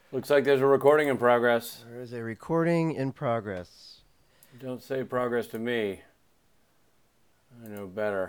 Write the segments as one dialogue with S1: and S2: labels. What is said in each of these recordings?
S1: Looks like there's a recording in progress.
S2: There is a recording in progress.
S1: Don't say progress to me. I know better.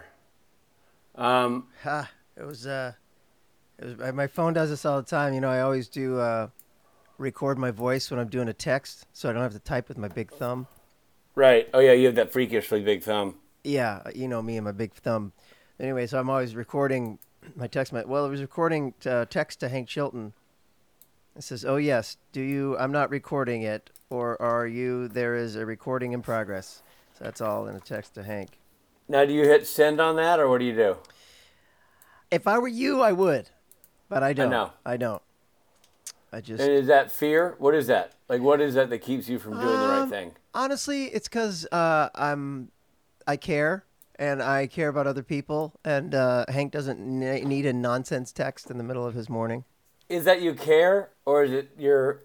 S2: It was my phone does this all the time. You know, I always do record my voice when I'm doing a text, so I don't have to type with my big thumb.
S1: Right. Oh, yeah, you have that freakishly big thumb.
S2: Yeah, you know me and my big thumb. Anyway, so I'm always recording my text. Well, it was recording text to Hank Chilton. It says, "Oh yes, do you? I'm not recording it, or are you? There is a recording in progress." So that's all in a text to Hank.
S1: Now, do you hit send on that, or what do you do?
S2: If I were you, I would, but I don't.
S1: know.
S2: I don't. I just
S1: And is that fear? What is that? Like, what is that keeps you from doing the right thing?
S2: honestly, it's because I care and I care about other people, and Hank doesn't need a nonsense text in the middle of his morning.
S1: Is that you care, or is it your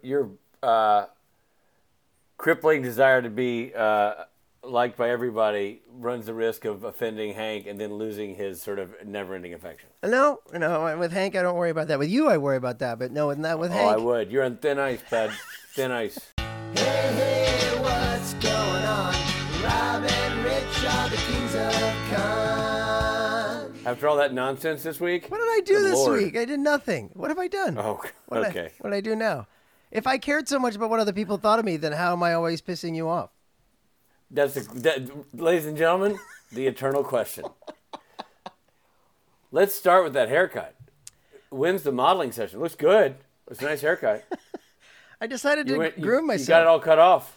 S1: crippling desire to be liked by everybody runs the risk of offending Hank and then losing his sort of never-ending affection?
S2: No, with Hank, I don't worry about that. With you, I worry about that, but no, with
S1: Oh,
S2: Hank.
S1: I would. You're on thin ice, bud. Thin ice.
S2: Hey, what's going on? Rob and Rich are the kings of con.
S1: After all that nonsense this week?
S2: What did I do
S1: Good
S2: this
S1: Lord.
S2: week? I did nothing. What have I done?
S1: Oh,
S2: What
S1: okay.
S2: What do I do now? If I cared so much about what other people thought of me, then how am I always pissing you off?
S1: Ladies and gentlemen, the eternal question. Let's start with that haircut. When's the modeling session? Looks good. It's a nice haircut.
S2: I decided to groom myself.
S1: You got it all cut off.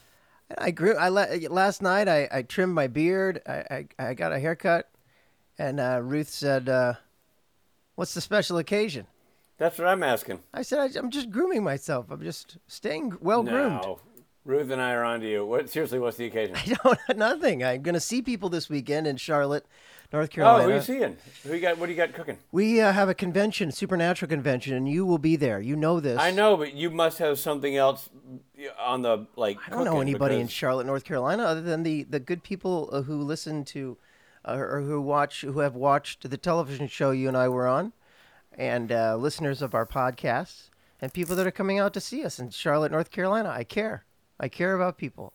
S2: Last night I trimmed my beard. I got a haircut, and Ruth said, "What's the special occasion?"
S1: That's what I'm asking.
S2: I said, "I'm just grooming myself. I'm just staying well groomed."
S1: No. Ruth and I are on to you. Seriously, what's the occasion?
S2: I don't nothing. I'm gonna see people this weekend in Charlotte, North
S1: Oh,
S2: Carolina.
S1: who are you seeing? What do you got cooking?
S2: We have a convention, Supernatural convention, and you will be there. You know this.
S1: I know, but you must have something else on the
S2: I don't know anybody in Charlotte, North Carolina, other than the good people who listen to, or who have watched the television show you and I were on, and listeners of our podcasts, and people that are coming out to see us in Charlotte, North Carolina. I care. I care about people.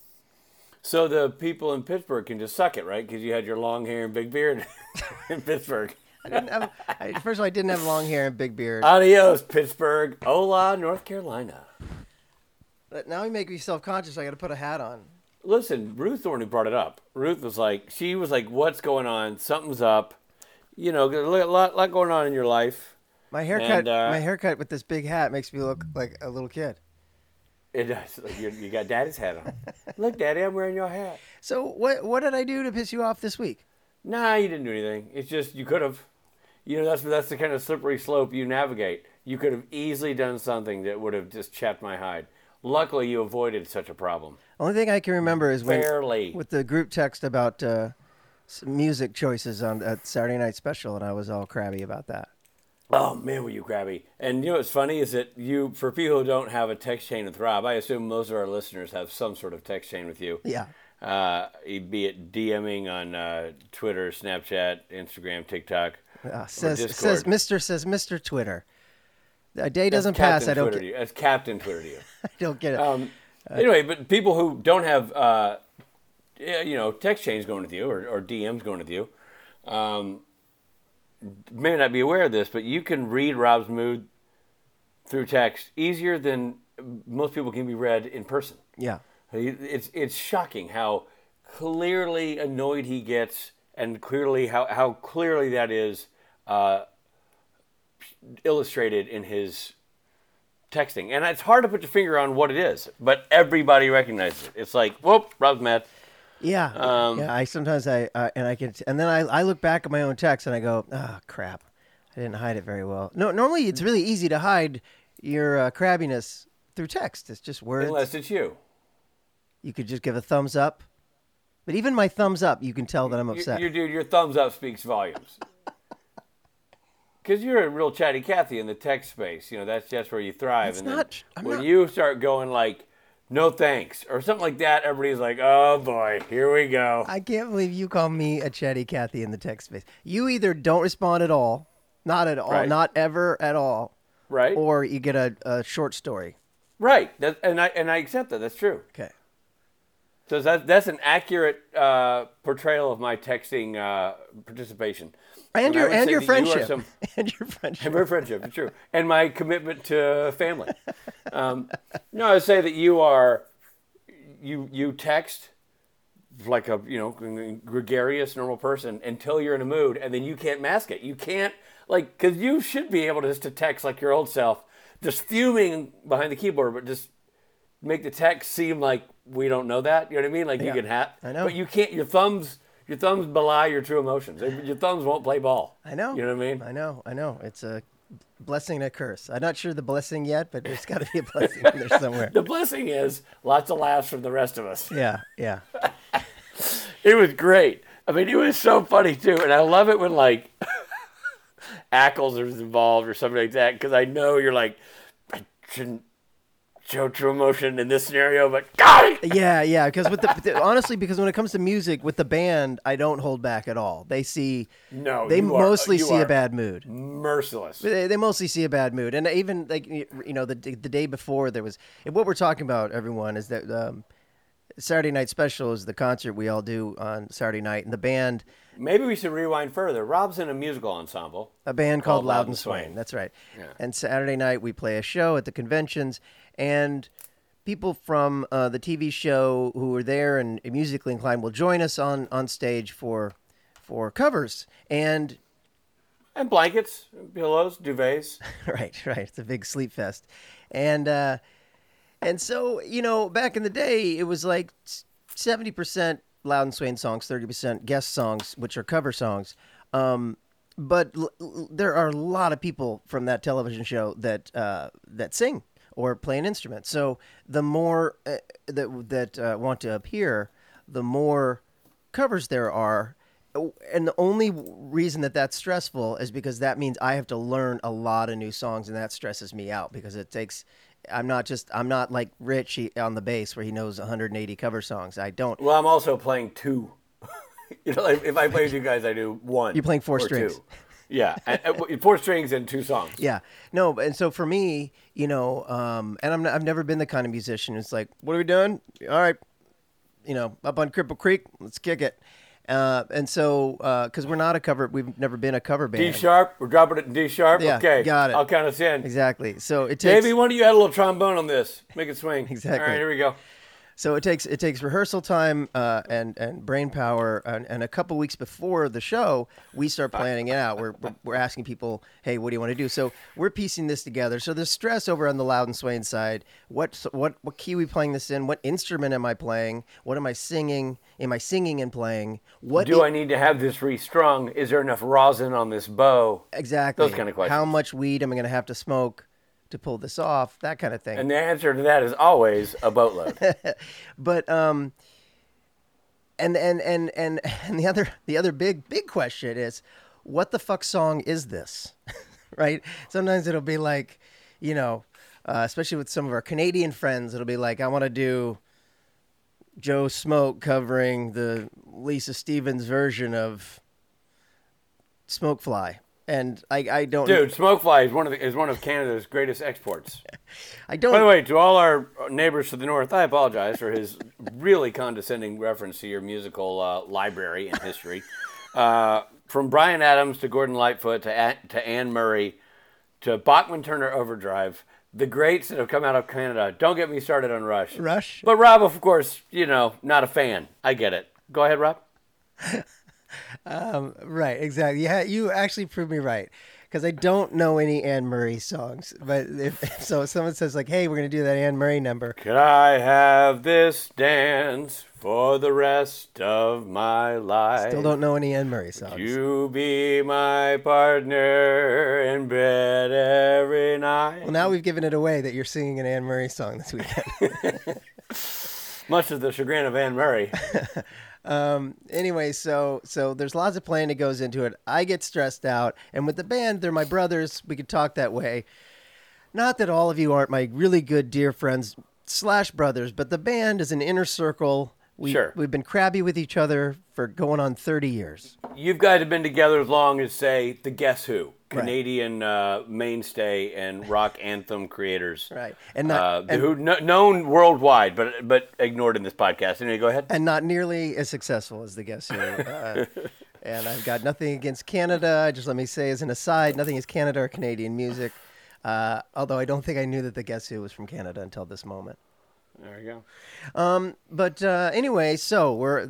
S1: So the people in Pittsburgh can just suck it, right? Because you had your long hair and big beard in Pittsburgh.
S2: First of all, I didn't have long hair and big beard.
S1: Adios, Pittsburgh. Hola, North Carolina.
S2: But now you make me self-conscious. I got to put a hat on.
S1: Listen, Ruth Thorne who brought it up. Ruth was like, what's going on? Something's up. You know, a lot going on in your life.
S2: My haircut,
S1: And,
S2: my haircut with this big hat makes me look like a little kid.
S1: It does. You got Daddy's hat on. Look, Daddy, I'm wearing your hat.
S2: So what did I do to piss you off this week?
S1: Nah, you didn't do anything. It's just you could have. You know, that's the kind of slippery slope you navigate. You could have easily done something that would have just chapped my hide. Luckily, you avoided such a problem.
S2: Only thing I can remember is
S1: Barely.
S2: with the group text about some music choices on at Saturday Night Special, and I was all crabby about that.
S1: Oh, man, were you crabby. And you know what's funny is that for people who don't have a text chain with Rob, I assume most of our listeners have some sort of text chain with you.
S2: Yeah.
S1: Be it DMing on Twitter, Snapchat, Instagram, TikTok,
S2: Says
S1: Discord.
S2: Mr. Twitter. A day
S1: That's
S2: doesn't pass.
S1: Captain
S2: I don't
S1: Twitter to you. That's Captain Twitter to you.
S2: I don't get it.
S1: Anyway, but people who don't have, text chains going with you or DMs going with you, may not be aware of this, but you can read Rob's mood through text easier than most people can be read in person.
S2: Yeah.
S1: It's shocking how clearly annoyed he gets, and clearly how clearly that is illustrated in his texting. And it's hard to put your finger on what it is, but everybody recognizes it. It's like, whoop, Rob's mad.
S2: Yeah. Yeah. I sometimes and then I look back at my own text and I go, oh crap, I didn't hide it very well. No, normally it's really easy to hide your crabbiness through text. It's just words.
S1: Unless it's you.
S2: You could just give a thumbs up. But even my thumbs up, you can tell that I'm upset.
S1: Your thumbs up speaks volumes. Because you're a real chatty Cathy in the text space. You know, that's where you thrive. When you start going like, no thanks, or something like that, everybody's like, oh boy, here we go.
S2: I can't believe you call me a chatty Cathy in the text space. You either don't respond at all, not at all,
S1: Right.
S2: not ever at all,
S1: right?
S2: Or you get a short story.
S1: Right. And I accept that. That's true.
S2: Okay.
S1: So that's an accurate portrayal of my texting participation.
S2: And your friendship. And your friendship.
S1: And my friendship, true. And my commitment to family. No, I would say that you text like a gregarious normal person until you're in a mood, and then you can't mask it. You can't because you should be able to text like your old self, just fuming behind the keyboard, but just make the text seem like we don't know that. You know what I mean? Like you can
S2: I know.
S1: But you can't. Your thumbs belie your true emotions. Your thumbs won't play ball.
S2: I know.
S1: You know what I mean?
S2: I know. It's a blessing and a curse. I'm not sure the blessing yet, but there's got to be a blessing in there somewhere.
S1: The blessing is lots of laughs from the rest of us.
S2: Yeah.
S1: It was great. I mean, it was so funny too, and I love it when Ackles is involved or something like that, because I know you're like, I shouldn't show true emotion in this scenario, but God!
S2: Yeah, because honestly, because when it comes to music with the band, I don't hold back at all. They mostly see a bad mood.
S1: Merciless.
S2: They mostly see a bad mood, and even the day before there was. What we're talking about, everyone, is that Saturday Night Special is the concert we all do on Saturday night, and the band.
S1: Maybe we should rewind further. Rob's in a musical ensemble.
S2: A band called Loud and Swain. That's right.
S1: Yeah.
S2: And Saturday night we play a show at the conventions, and people from the TV show who are there and musically inclined will join us on stage for covers and
S1: blankets, pillows, duvets.
S2: Right. It's a big sleep fest, and so back in the day it was like 70% Loud and Swain songs, 30% guest songs, which are cover songs. But there are a lot of people from that television show that sing or play an instrument. So the more that want to appear, the more covers there are. And the only reason that's stressful is because that means I have to learn a lot of new songs, and that stresses me out because it takes. I'm not like Rich on the bass where he knows 180 cover songs. I don't.
S1: Well, I'm also playing two. If I play with you guys, I do one.
S2: You're playing four strings.
S1: Two. Yeah, 4 strings and 2 songs.
S2: Yeah, no, and so for me, and I've never been the kind of musician. It's like, what are we doing? All right, up on Cripple Creek, let's kick it. And so, because we're not we've never been a cover band.
S1: D sharp, we're dropping it in D sharp.
S2: Yeah,
S1: okay,
S2: got it.
S1: I'll count us in.
S2: Exactly. So it takes.
S1: Davey, why don't you add a little trombone on this? Make it swing.
S2: Exactly.
S1: All right, here we go.
S2: So it takes rehearsal time and brain power, and a couple weeks before the show, we start planning it out. We're asking people, hey, what do you want to do? So we're piecing this together. So there's stress over on the Loud and Swain side. What key are we playing this in? What instrument am I playing? What am I singing? Am I singing and playing?
S1: I need to have this restrung? Is there enough rosin on this bow?
S2: Exactly.
S1: Those kind of questions.
S2: How much weed am I going to have to smoke to pull this off? That kind of thing.
S1: And the answer to that is always a boatload.
S2: But and the other big question is, what the fuck song is this? Right? Sometimes it'll be like, especially with some of our Canadian friends, it'll be like, I want to do Joe Smoke covering the Lisa Stevens version of Smokefly. And I don't.
S1: Dude, Smokefly is one of Canada's greatest exports.
S2: I don't.
S1: By the way, to all our neighbors to the north, I apologize for his really condescending reference to your musical library and history. From Bryan Adams to Gordon Lightfoot to Anne Murray to Bachman Turner Overdrive, the greats that have come out of Canada. Don't get me started on Rush.
S2: Rush.
S1: But Rob, of course, not a fan. I get it. Go ahead, Rob.
S2: Right, exactly. Yeah, you actually proved me right, because I don't know any Anne Murray songs. But if someone says like, "Hey, we're gonna do that Anne Murray number,"
S1: could I have this dance for the rest of my life?
S2: Still don't know any Anne Murray songs.
S1: Would you be my partner in bed every night?
S2: Well, now we've given it away that you're singing an Anne Murray song this weekend.
S1: Much to the chagrin of Anne Murray.
S2: Anyway, so there's lots of planning that goes into it. I get stressed out, and with the band, they're my brothers. We could talk that way. Not that all of you aren't my really good dear friends / brothers, but the band is an inner circle. We've been crabby with each other for going on 30 years.
S1: You guys have been together as long as, say, the Guess Who, Canadian mainstay and rock anthem creators,
S2: right?
S1: And who known worldwide, but ignored in this podcast. Anyway, go ahead.
S2: And not nearly as successful as the Guess Who. And I've got nothing against Canada. Just let me say, as an aside, nothing against Canada or Canadian music. Although I don't think I knew that the Guess Who was from Canada until this moment.
S1: There you go.
S2: But anyway, so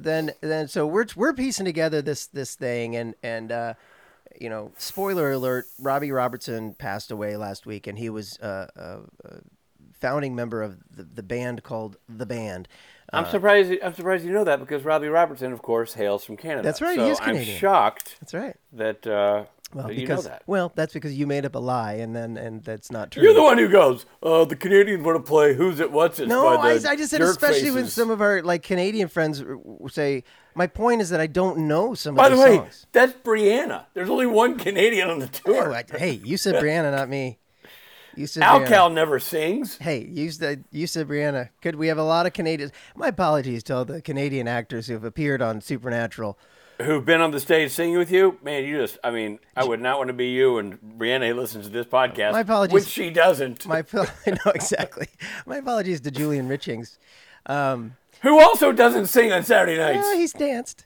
S2: we're piecing together this thing, and you know, spoiler alert: Robbie Robertson passed away last week, and he was a founding member of the band called The Band.
S1: I'm surprised you know that, because Robbie Robertson, of course, hails from Canada.
S2: That's right.
S1: So
S2: he is Canadian.
S1: I'm shocked.
S2: That's right.
S1: That. You know that.
S2: Well, that's because you made up a lie, and that's not true.
S1: You're the one who goes, the Canadians want to play Who's It, What's It?
S2: No, I just said especially when some of our Canadian friends say, my point is that I don't know some of the songs. By the way,
S1: that's Brianna. There's only one Canadian on the tour.
S2: Hey, you said Brianna, not me. You said
S1: Al Cal
S2: Brianna.
S1: never sings.
S2: Hey, you said Brianna. We have a lot of Canadians. My apologies to all the Canadian actors who have appeared on Supernatural.
S1: Who've been on the stage singing with you, man? I would not want to be you. And Brianna listens to this podcast.
S2: My apologies,
S1: which she doesn't.
S2: I know exactly. My apologies to Julian Richings,
S1: who also doesn't sing on Saturday nights.
S2: He's danced.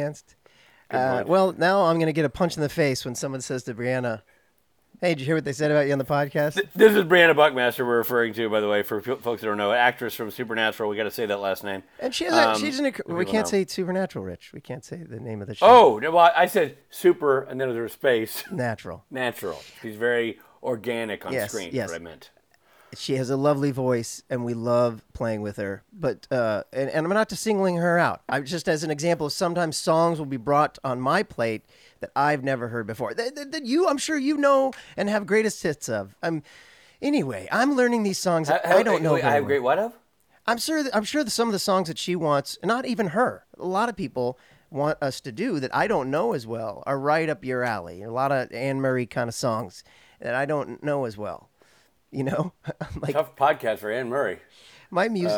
S2: Well, now I'm going to get a punch in the face when someone says to Brianna, "Hey, did you hear what they said about you on the podcast?"
S1: This is Brianna Buckmaster we're referring to, by the way, for folks that don't know. Actress from Supernatural. We got to say that last name.
S2: And she's we can't say Supernatural, Rich. We can't say the name of the show.
S1: Oh, well, I said super, and then there's space.
S2: Natural.
S1: She's very organic on screen.
S2: Yes.
S1: What I meant.
S2: She has a lovely voice, and we love playing with her. But and I'm not just singling her out. I'm just as an example. Sometimes songs will be brought on my plate that I've never heard before. That I'm sure you know and have greatest hits of. Anyway, I'm learning these songs that I don't know.
S1: I have great what of?
S2: I'm sure that some of the songs that she wants, not even her, a lot of people want us to do that I don't know as well, are right up your alley. A lot of Anne Murray kind of songs that I don't know as well. You know,
S1: tough podcast for Anne Murray.
S2: My music,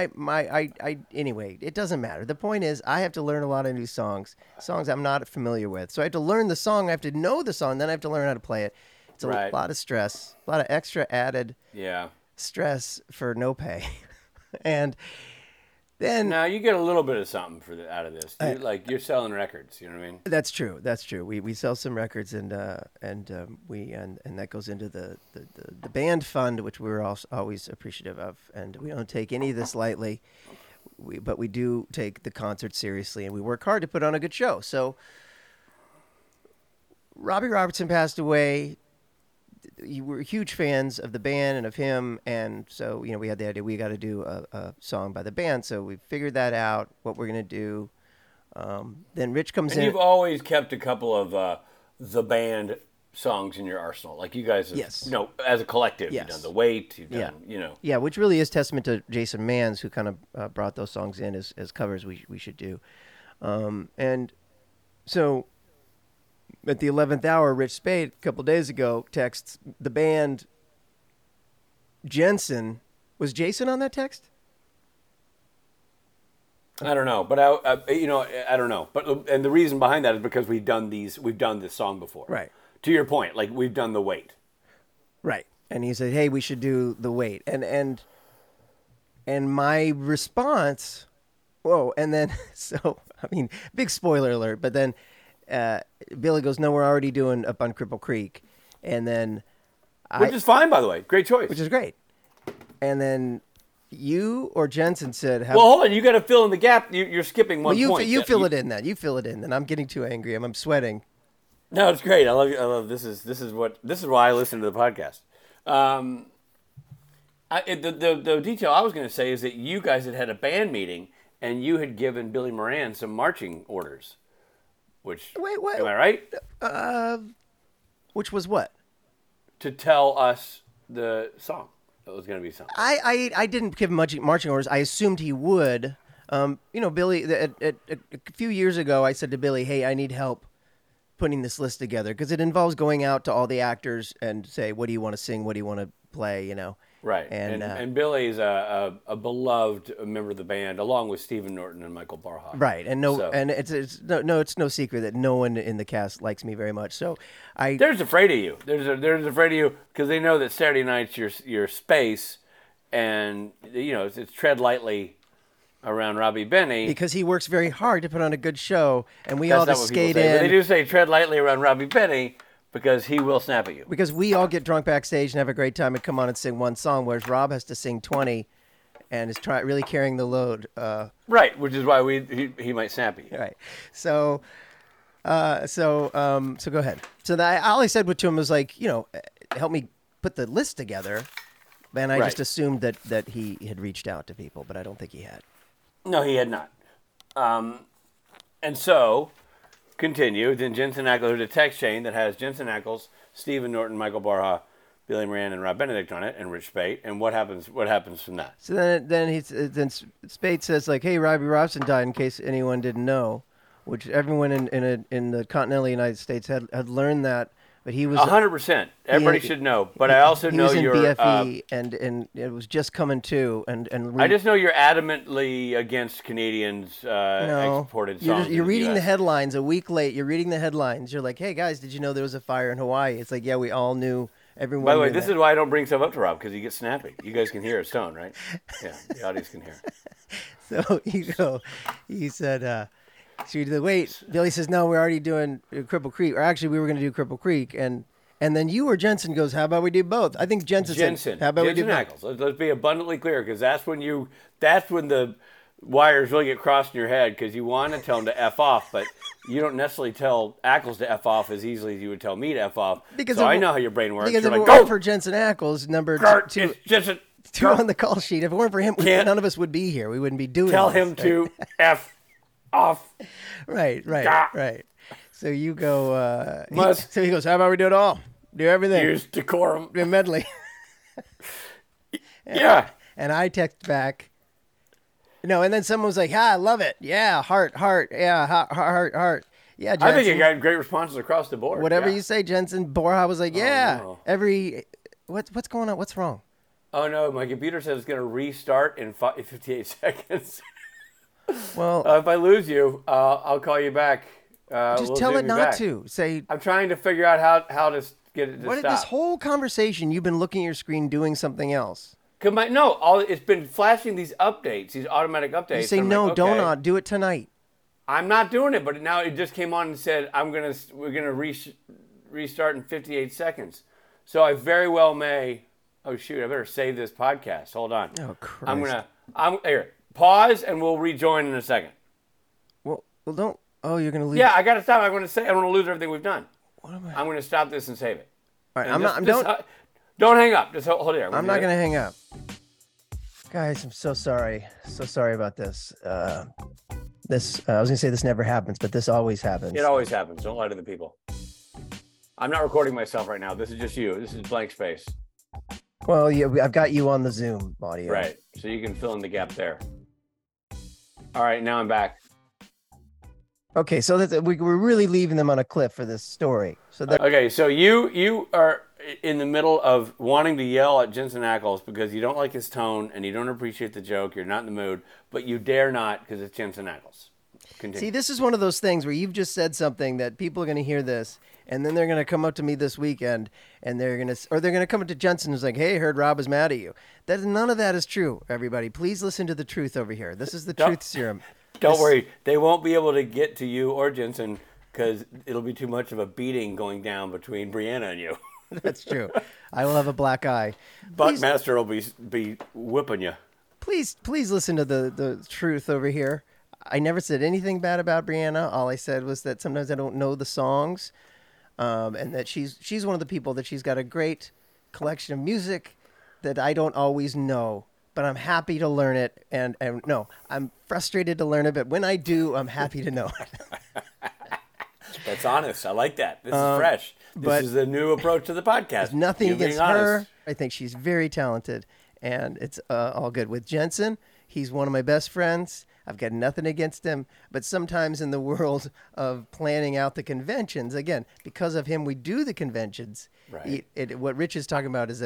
S2: anyway, it doesn't matter. The point is, I have to learn a lot of new songs I'm not familiar with. So I have to learn the song, I have to know the song, then I have to learn how to play it. It's a lot of stress, a lot of extra added stress for no pay. And then
S1: now you get a little bit of something out of this. You're selling records. You know what I mean?
S2: That's true. We sell some records, and that goes into the band fund, which we're always appreciative of, and we don't take any of this lightly. But we do take the concert seriously, and we work hard to put on a good show. So Robbie Robertson passed away. You were huge fans of the band and of him, and so we had the idea we got to do a song by the band. So we figured that out, what we're gonna do. Then Rich comes in.
S1: And you've always kept a couple of the band songs in your arsenal, like you guys have, as a collective. You've done The Wait. You've done,
S2: which really is testament to Jason Manns, who kind of brought those songs in as covers we should do, and so. At the 11th hour, Rich Spade, a couple days ago, texts the band Jensen. Was Jason on that text?
S1: I don't know, but I don't know. But and the reason behind that is because we've done this song before.
S2: Right.
S1: To your point, we've done The Wait.
S2: Right. And he said, "Hey, we should do The Wait." And my response, whoa, and then big spoiler alert, but then Billy goes, "No, we're already doing Up on Cripple Creek," and then
S1: which is fine, by the way, great choice.
S2: Which is great. And then you or Jensen said,
S1: "Well, hold on, you got to fill in the gap. You're skipping one point."
S2: You fill it in then. You fill it in. Then I'm getting too angry. I'm sweating.
S1: No, it's great. I love you. I love this is why I listen to the podcast. The detail I was going to say is that you guys had a band meeting and you had given Billy Moran some marching orders. Which,
S2: wait,
S1: am I right?
S2: Which was what?
S1: To tell us the song. That was going to be something.
S2: I didn't give him marching orders. I assumed he would. Billy, a few years ago, I said to Billy, "Hey, I need help putting this list together," because it involves going out to all the actors and say, "What do you want to sing? What do you want to play?"
S1: Right. And Billy's a beloved member of the band, along with Stephen Norton and Michael Barha.
S2: Right. And it's no secret that no one in the cast likes me very much. So
S1: they're afraid of you. They're afraid of you because they know that Saturday night's your space, and it's tread lightly around Robbie Benny
S2: because he works very hard to put on a good show, and we all just skate in.
S1: But they do say tread lightly around Robbie Benny because he will snap at you.
S2: Because we all get drunk backstage and have a great time and come on and sing one song, whereas Rob has to sing 20 and is really carrying the load.
S1: Right, which is why he might snap at you.
S2: Right. So go ahead. So all I said to him was like, help me put the list together. And I just assumed that he had reached out to people, but I don't think he had.
S1: No, he had not. And so, continue. Then Jensen Ackles, there's a text chain that has Jensen Ackles, Stephen Norton, Michael Barha, Billy Moran, and Rob Benedict on it, and Rich Spate. And what happens from that?
S2: So then Spate says, like, hey, Robbie Robson died, in case anyone didn't know, which everyone in the continental United States had learned that. But he was
S1: 100%. Everybody should know. But I also know you're
S2: BFE, and it was just coming to. And
S1: I just know you're adamantly against Canadians exported songs.
S2: You're reading the headlines a week late. You're reading the headlines. You're like, hey guys, did you know there was a fire in Hawaii? It's like, yeah, we all knew. Everyone.
S1: By the way, this is why I don't bring stuff up to Rob, because he gets snappy. You guys can hear his tone, right? Yeah, the audience can hear.
S2: So he said. So wait, Billy says, no, we're already doing Cripple Creek. Or actually, we were going to do Cripple Creek. And then you or Jensen goes, how about we do both? I think Jensen said, how about we do both?
S1: Let's be abundantly clear, because that's when the wires really get crossed in your head, because you want to tell him to F off, but you don't necessarily tell Ackles to F off as easily as you would tell me to F off. So I know how your brain works.
S2: Because if it weren't for Jensen Ackles, number two on the call sheet, if it weren't for him, none of us would be here. We wouldn't be doing
S1: Tell him to F off.
S2: Right. So you go. So he goes, how about we do it all? Do everything.
S1: Use decorum.
S2: Medley.
S1: Yeah.
S2: And I text back. No, and then someone was like, I love it. Yeah, heart. Yeah, heart. Yeah, Jensen.
S1: I think you got great responses across the board.
S2: Whatever you say, Jensen. Borja was like, yeah. Oh, no. What's going on? What's wrong?
S1: Oh, no, my computer says it's going to restart in 58 seconds.
S2: Well,
S1: if I lose you, I'll call you back.
S2: Just tell it not to. Say.
S1: I'm trying to figure out how to get it to stop.
S2: This whole conversation, you've been looking at your screen doing something else.
S1: It's been flashing these updates, these automatic updates.
S2: You say no, don't do it tonight.
S1: I'm not doing it, but now it just came on and said we're gonna restart in 58 seconds. So I very well may. Oh shoot! I better save this podcast. Hold on.
S2: Oh Christ!
S1: I'm here. Pause, and we'll rejoin in a second.
S2: Well, don't. Oh, you're going to leave?
S1: Yeah, I got to stop. I want to lose everything we've done.
S2: What am I?
S1: I'm going to stop this and save it.
S2: All right,
S1: don't hang up. Just hold it here.
S2: I'm not going to hang up. Guys, I'm so sorry. So sorry about this. I was going to say this never happens, but this always happens.
S1: It always happens. Don't lie to the people. I'm not recording myself right now. This is just you. This is blank space.
S2: Well, yeah, I've got you on the Zoom audio.
S1: Right. So you can fill in the gap there. All right, now I'm back.
S2: Okay, so we're really leaving them on a cliff for this story.
S1: Okay, so you are in the middle of wanting to yell at Jensen Ackles because you don't like his tone and you don't appreciate the joke. You're not in the mood, but you dare not because it's Jensen Ackles. Continue.
S2: See, this is one of those things where you've just said something that people are going to hear this, and then they're going to come up to me this weekend, and they're going to come up to Jensen who's like, hey, I heard Rob was mad at you. None of that is true, everybody. Please listen to the truth over here. This is the truth serum.
S1: Don't worry. They won't be able to get to you or Jensen because it'll be too much of a beating going down between Brianna and you.
S2: That's true. I will have a black eye.
S1: Buckmaster will be whipping you.
S2: Please listen to the truth over here. I never said anything bad about Brianna. All I said was that sometimes I don't know the songs, and that she's one of the people that she's got a great collection of music that I don't always know. But I'm happy to learn it, and no, I'm frustrated to learn it. But when I do, I'm happy to know it.
S1: That's honest. I like that. This is fresh. This is a new approach to the podcast.
S2: Nothing against her. I think she's very talented, and it's all good. With Jensen, he's one of my best friends. I've got nothing against him. But sometimes in the world of planning out the conventions, again, because of him, we do the conventions.
S1: Right.
S2: What Rich is talking about is that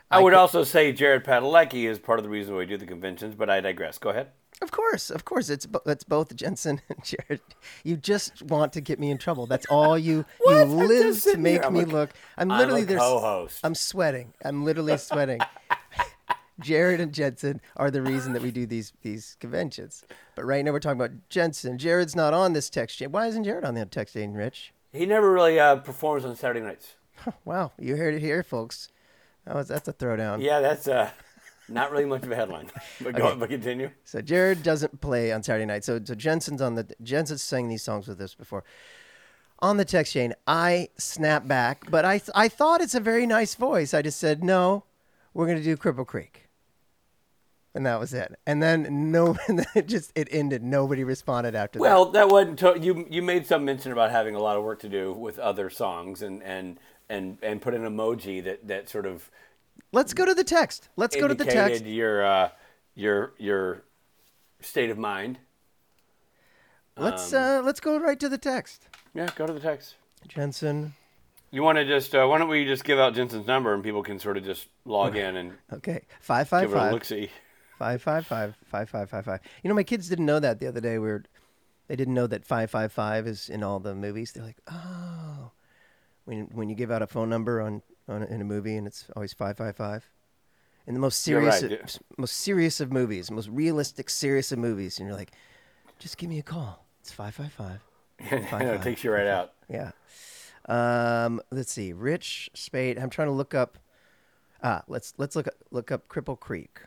S1: I would also say Jared Padalecki is part of the reason why we do the conventions, but I digress. Go ahead.
S2: Of course. It's both Jensen and Jared. You just want to get me in trouble. That's all you live to make me look. I'm a
S1: co-host.
S2: I'm sweating. I'm literally sweating. Jared and Jensen are the reason that we do these conventions. But right now we're talking about Jensen. Jared's not on this text chain. Why isn't Jared on the text chain, Rich?
S1: He never really performs on Saturday nights.
S2: Wow, you heard it here, folks. That's a throwdown.
S1: Yeah, that's not really much of a headline. But but continue.
S2: So Jared doesn't play on Saturday night. So Jensen's sang these songs with us before. On the text chain, I snap back, but I thought it's a very nice voice. I just said, no, we're going to do Cripple Creek. And that was it. And then it ended. Nobody responded after that.
S1: Well, that wasn't you made some mention about having a lot of work to do with other songs and put an emoji that sort of.
S2: Let's go to the text. Let's go to the text.
S1: Your state of mind.
S2: Let's go right to the text.
S1: Yeah, go to the text.
S2: Jensen.
S1: You want to just why don't we just give out Jensen's number and people can sort of just log in and
S2: okay 555
S1: give it a look-see.
S2: 555-5555. You know, my kids didn't know that the other day. They didn't know that 555 is in all the movies. They're like, oh, when you give out a phone number in a movie and it's always 555. In the most serious, most serious of movies, most realistic, serious of movies, and you're like, just give me a call. It's 555.
S1: It takes you right out.
S2: Yeah. Let's see. Rich Spade. I'm trying to look up. Let's look up Cripple Creek.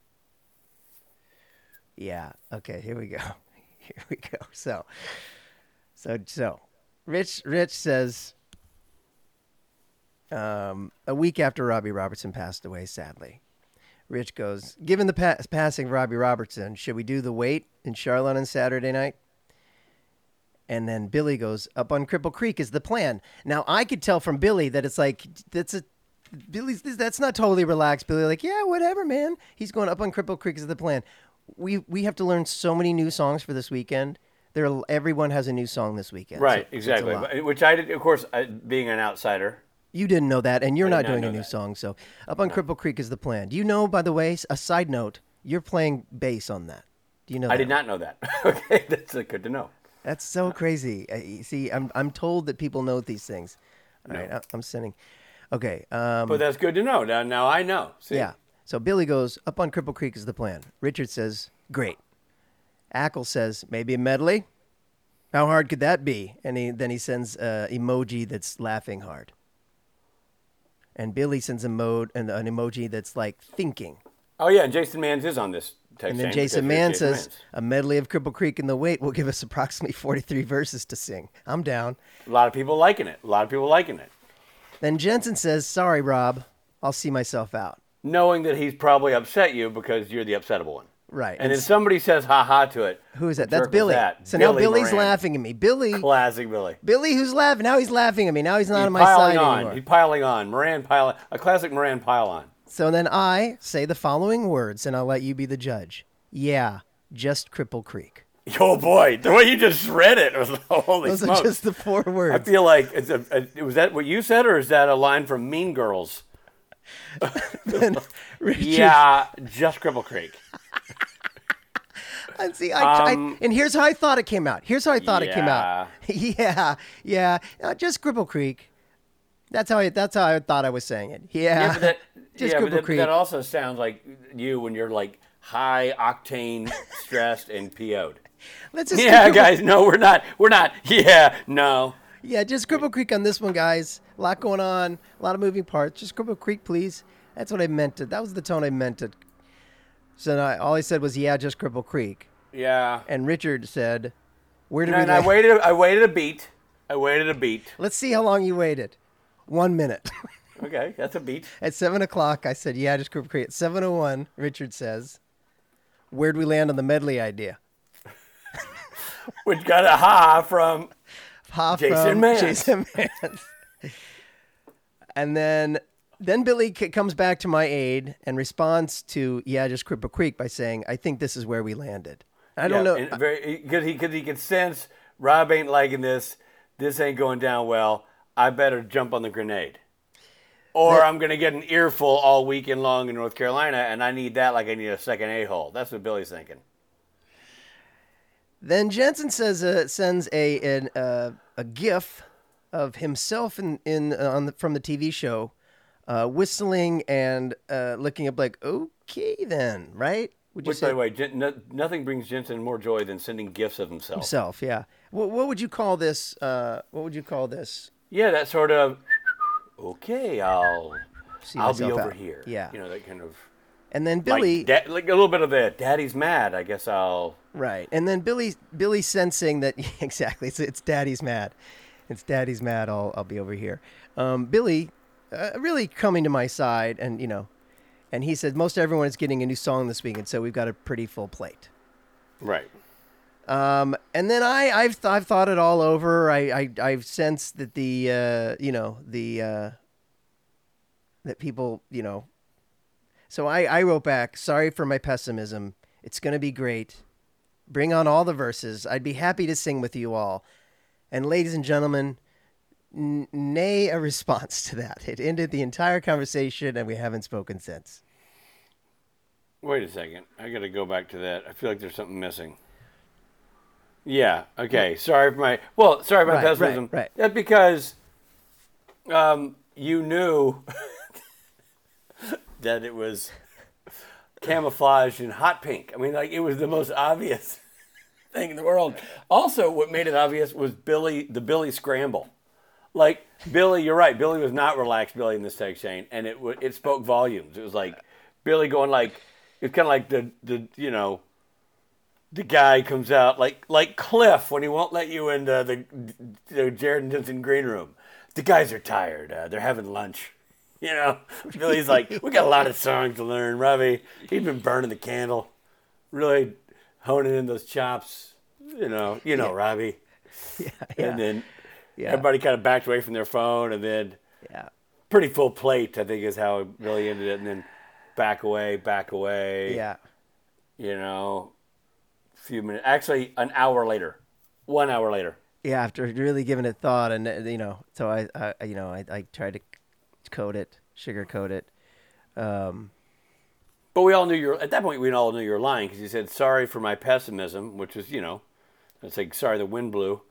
S2: Yeah. Okay. Here we go. So, Rich says, a week after Robbie Robertson passed away, sadly, Rich goes, given the passing of Robbie Robertson, should we do The Wait in Charlotte on Saturday night? And then Billy goes, up on Cripple Creek is the plan. Now, I could tell from Billy that it's like, that's not totally relaxed. Billy like, yeah, whatever, man. He's going up on Cripple Creek is the plan. We have to learn so many new songs for this weekend. Everyone has a new song this weekend.
S1: Right, so exactly. Which I did, of course, being an outsider.
S2: You didn't know that, and you're not doing a new song. So up on Cripple Creek is the plan. Do you know, by the way, a side note, you're playing bass on that. Do you know that?
S1: I did not know that. Okay, that's good to know.
S2: That's so crazy. See, I'm told that people know these things. All right, I'm sending. Okay.
S1: But that's good to know. Now I know. See?
S2: Yeah. So Billy goes, up on Cripple Creek is the plan. Richard says, great. Ackles says, maybe a medley? How hard could that be? And then he sends an emoji that's laughing hard. And Billy sends an emoji that's like thinking.
S1: Oh, yeah, and Jason Manns is on this text.
S2: And then Jason Mann says, a medley of Cripple Creek and The Wait will give us approximately 43 verses to sing. I'm down.
S1: A lot of people liking it.
S2: Then Jensen says, sorry, Rob, I'll see myself out.
S1: Knowing that he's probably upset you because you're the upsettable one.
S2: Right.
S1: And then somebody says ha-ha to it.
S2: Who is that? That's Billy. So now Billy's laughing at me.
S1: Classic Billy.
S2: Billy who's laughing. Now he's laughing at me. Now he's not on my side anymore.
S1: He's piling on. A classic Moran pile-on.
S2: So then I say the following words, and I'll let you be the judge. Yeah, just Cripple Creek.
S1: Oh, boy. The way you just read it was holy
S2: smokes.
S1: Those
S2: are just the 4 words.
S1: I feel like, was that what you said, or is that a line from Mean Girls? Yeah, just Cripple Creek.
S2: And see, and here's how I thought it came out. It came out. Yeah, just Cripple Creek. That's how I thought I was saying it. Yeah,
S1: Cripple Creek. That also sounds like you when you're like high octane, stressed, and PO'd. Guys, no, we're not. Yeah, no.
S2: Yeah, just Cripple Creek on this one, guys. A lot going on, a lot of moving parts. Just Cripple Creek, please. That's what I meant to. That was the tone I meant it. So all I said was, yeah, just Cripple Creek.
S1: Yeah.
S2: And Richard said, where did we
S1: I waited a beat.
S2: Let's see how long you waited. 1 minute.
S1: Okay, that's a beat.
S2: At 7 o'clock, I said, yeah, just Cripple Creek. At 7:01, Richard says, where'd we land on the medley idea?
S1: Which got a ha from Jason
S2: Manns. And then Billy comes back to my aid and responds to, yeah, just Cripple Creek by saying, I think this is where we landed. I don't know.
S1: Because he could sense Rob ain't liking this. This ain't going down well. I better jump on the grenade. Or I'm going to get an earful all weekend long in North Carolina, and I need that like I need a second a-hole. That's what Billy's thinking.
S2: Then Jensen sends a GIF of himself from the TV show, whistling and looking up like, okay then, right?
S1: Which, by the way, nothing brings Jensen more joy than sending gifs of himself.
S2: Himself, yeah. What would you call this?
S1: Yeah, that sort of, okay, I'll be over here.
S2: Yeah.
S1: That kind of.
S2: And then Billy.
S1: Like a little bit of the Daddy's mad, I guess I'll.
S2: Right. And then Billy sensing that, exactly, it's Daddy's mad. It's Daddy's mad, I'll be over here. Billy really coming to my side, and, and he said most everyone is getting a new song this week, and so we've got a pretty full plate.
S1: Right.
S2: And then I've thought it all over. I've sensed that that people, So I wrote back, sorry for my pessimism. It's going to be great. Bring on all the verses. I'd be happy to sing with you all. And ladies and gentlemen, nay a response to that. It ended the entire conversation, and we haven't spoken since.
S1: Wait a second. I got to go back to that. I feel like there's something missing. Yeah. Okay. Sorry for my pessimism.
S2: Right.
S1: That's because you knew that it was camouflaged in hot pink. I mean, like, it was the most obvious thing in the world. Also, what made it obvious was the Billy scramble. Like, Billy, you're right. Billy was not relaxed, Billy, in this text chain, and it spoke volumes. It was like Billy going like, it's kind of like the guy comes out like Cliff when he won't let you into the Jared and Jensen green room. The guys are tired. They're having lunch. Billy's like, we got a lot of songs to learn. Robbie, he's been burning the candle, really honing in those chops. Robbie.
S2: Yeah.
S1: And then everybody kind of backed away from their phone, and then pretty full plate, I think, is how Billy ended it. And then back away.
S2: Yeah.
S1: Few minutes. Actually, 1 hour later.
S2: Yeah, after really giving it thought, and so I tried to sugarcoat it.
S1: But we all knew at that point we all knew you were lying, because you said sorry for my pessimism, which is it's like sorry the wind blew.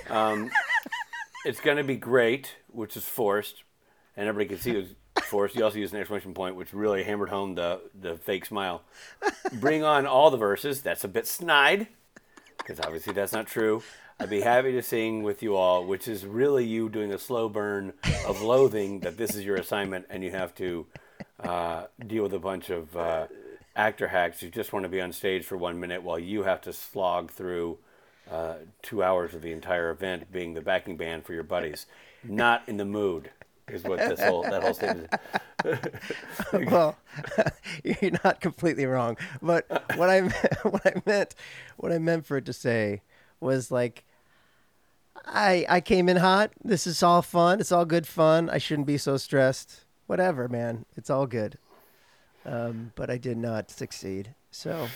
S1: It's gonna be great, which is forced, and everybody could see it was forced. You also used an exclamation point, which really hammered home the fake smile. Bring on all the verses. That's a bit snide, because obviously that's not true. I'd be happy to sing with you all, which is really you doing a slow burn of loathing that this is your assignment and you have to deal with a bunch of actor hacks who just want to be on stage for 1 minute while you have to slog through 2 hours of the entire event being the backing band for your buddies. Not in the mood is what that whole statement is.
S2: Well, you're not completely wrong, but what I meant for it to say was like, I came in hot. This is all fun. It's all good fun. I shouldn't be so stressed. Whatever, man. It's all good. But I did not succeed. So.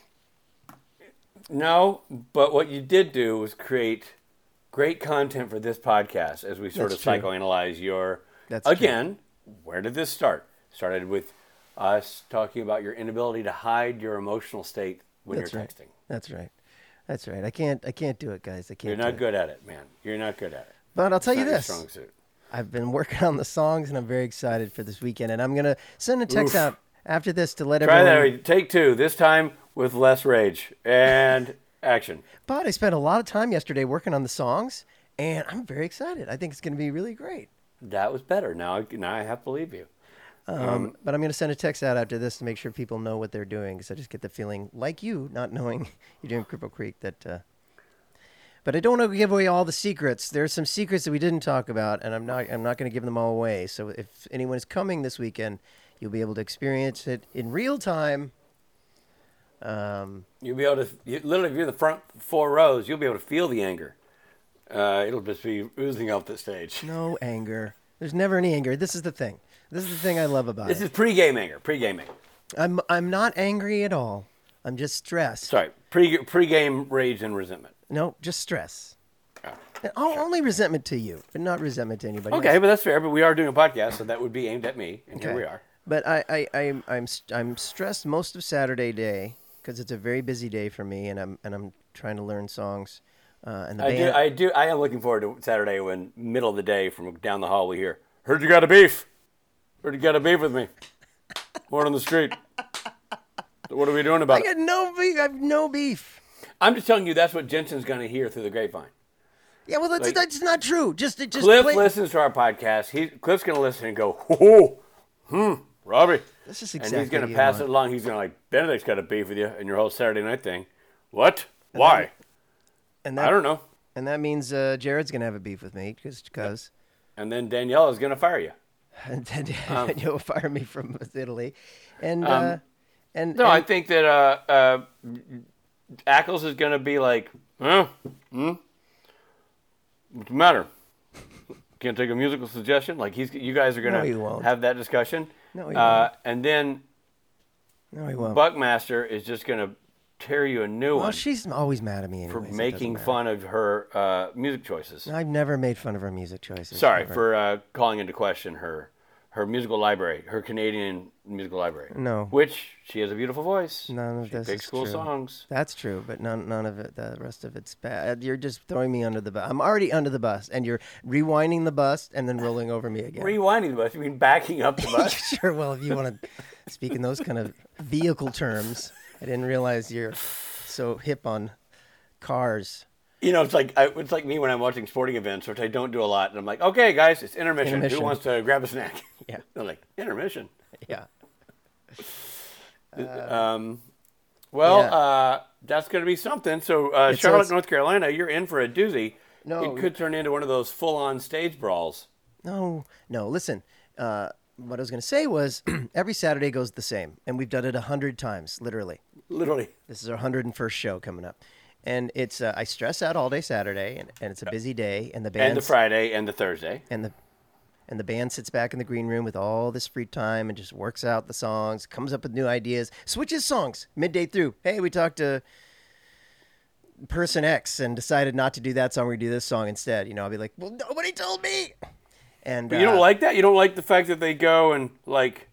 S1: No, but what you did do was create great content for this podcast as we sort of psychoanalyze your.
S2: That's
S1: again, true. Where did this start? Started with us talking about your inability to hide your emotional state when you're texting.
S2: That's right. That's right. I can't do it, guys. I can't.
S1: You're not good at it, man. You're not good at it.
S2: But I'll tell you this.
S1: Strong suit.
S2: I've been working on the songs, and I'm very excited for this weekend. And I'm going to send a text out after this to let everyone.
S1: Try that. Take two. This time with less rage and action.
S2: But I spent a lot of time yesterday working on the songs, and I'm very excited. I think it's going to be really great.
S1: That was better. Now I have to believe you.
S2: But I'm going to send a text out after this to make sure people know what they're doing, because I just get the feeling, like you, not knowing you're doing Cripple Creek, that. But I don't want to give away all the secrets. There's some secrets that we didn't talk about, and I'm not going to give them all away. So if anyone is coming this weekend, you'll be able to experience it in real time.
S1: You'll be able to literally, if you're in the front 4 rows, you'll be able to feel the anger. It'll just be oozing off the stage.
S2: No anger. There's never any anger. This is the thing. This is the thing I love about it.
S1: This is pre-game anger. Pre-game anger.
S2: I'm not angry at all. I'm just stressed.
S1: Sorry, pre-game rage and resentment.
S2: No, just stress.
S1: Oh.
S2: Only resentment to you, but not resentment to anybody
S1: Okay,
S2: else.
S1: but that's fair. But we are doing a podcast, so that would be aimed at me, and here we are.
S2: But I'm stressed most of Saturday day because it's a very busy day for me, and I'm trying to learn songs. And the band...
S1: I am looking forward to Saturday when middle of the day from down the hall we hear, "Heard you got a beef. Heard you got a beef with me. Word on the street. What are we doing about it?"
S2: I got no beef. I have no beef.
S1: I'm just telling you that's what Jensen's going to hear through the grapevine.
S2: Yeah, well, that's not true.
S1: Cliff listens to our podcast. Cliff's going to listen and go, Robbie.
S2: This is exactly.
S1: And he's going to pass it along. He's going to like, "Benedict's got a beef with you and your whole Saturday night thing." What? Why? I don't know.
S2: And that means Jared's going to have a beef with me because.
S1: And then Danielle is going to fire you.
S2: And then you'll fire me from Italy, and
S1: I think that Ackles is going to be like, what's the matter? Can't take a musical suggestion? Like you guys are going to have that discussion.
S2: No, he won't.
S1: And then
S2: no, he won't.
S1: Buckmaster is just going to tear you a new one.
S2: Well, she's always mad at me anyways,
S1: for making fun of her music choices.
S2: I've never made fun of her music choices.
S1: Sorry, for calling into question her musical library, her Canadian musical library.
S2: No.
S1: Which she has a beautiful voice.
S2: None of this
S1: picks
S2: is
S1: cool
S2: true.
S1: songs.
S2: That's true, but none of it. The rest of it's bad. You're just throwing me under the bus. I'm already under the bus, and you're rewinding the bus and then rolling over me again.
S1: Rewinding the bus? You mean backing up the bus?
S2: Sure. Well, if you want to speak in those kind of vehicle terms, I didn't realize you're so hip on cars.
S1: You know, it's like me when I'm watching sporting events, which I don't do a lot, and I'm like, "Okay, guys, it's intermission. Who wants to grab a snack?"
S2: Yeah.
S1: They're like, "Intermission."
S2: Yeah.
S1: That's going to be something. So, Charlotte, North Carolina, you're in for a doozy. No, it could turn into one of those full-on stage brawls.
S2: No. Listen, what I was going to say was every Saturday goes the same, and we've done it 100 times, literally.
S1: Literally.
S2: This is our 101st show coming up. And it's I stress out all day Saturday, and it's a busy day, and the band
S1: and the Friday and the Thursday,
S2: and the band sits back in the green room with all this free time and just works out the songs, comes up with new ideas, switches songs midday through. Hey, we talked to person X and decided not to do that song. We do this song instead. You know, I'll be like, "Well, nobody told me." And
S1: but you don't like that? You don't like the fact that they go and like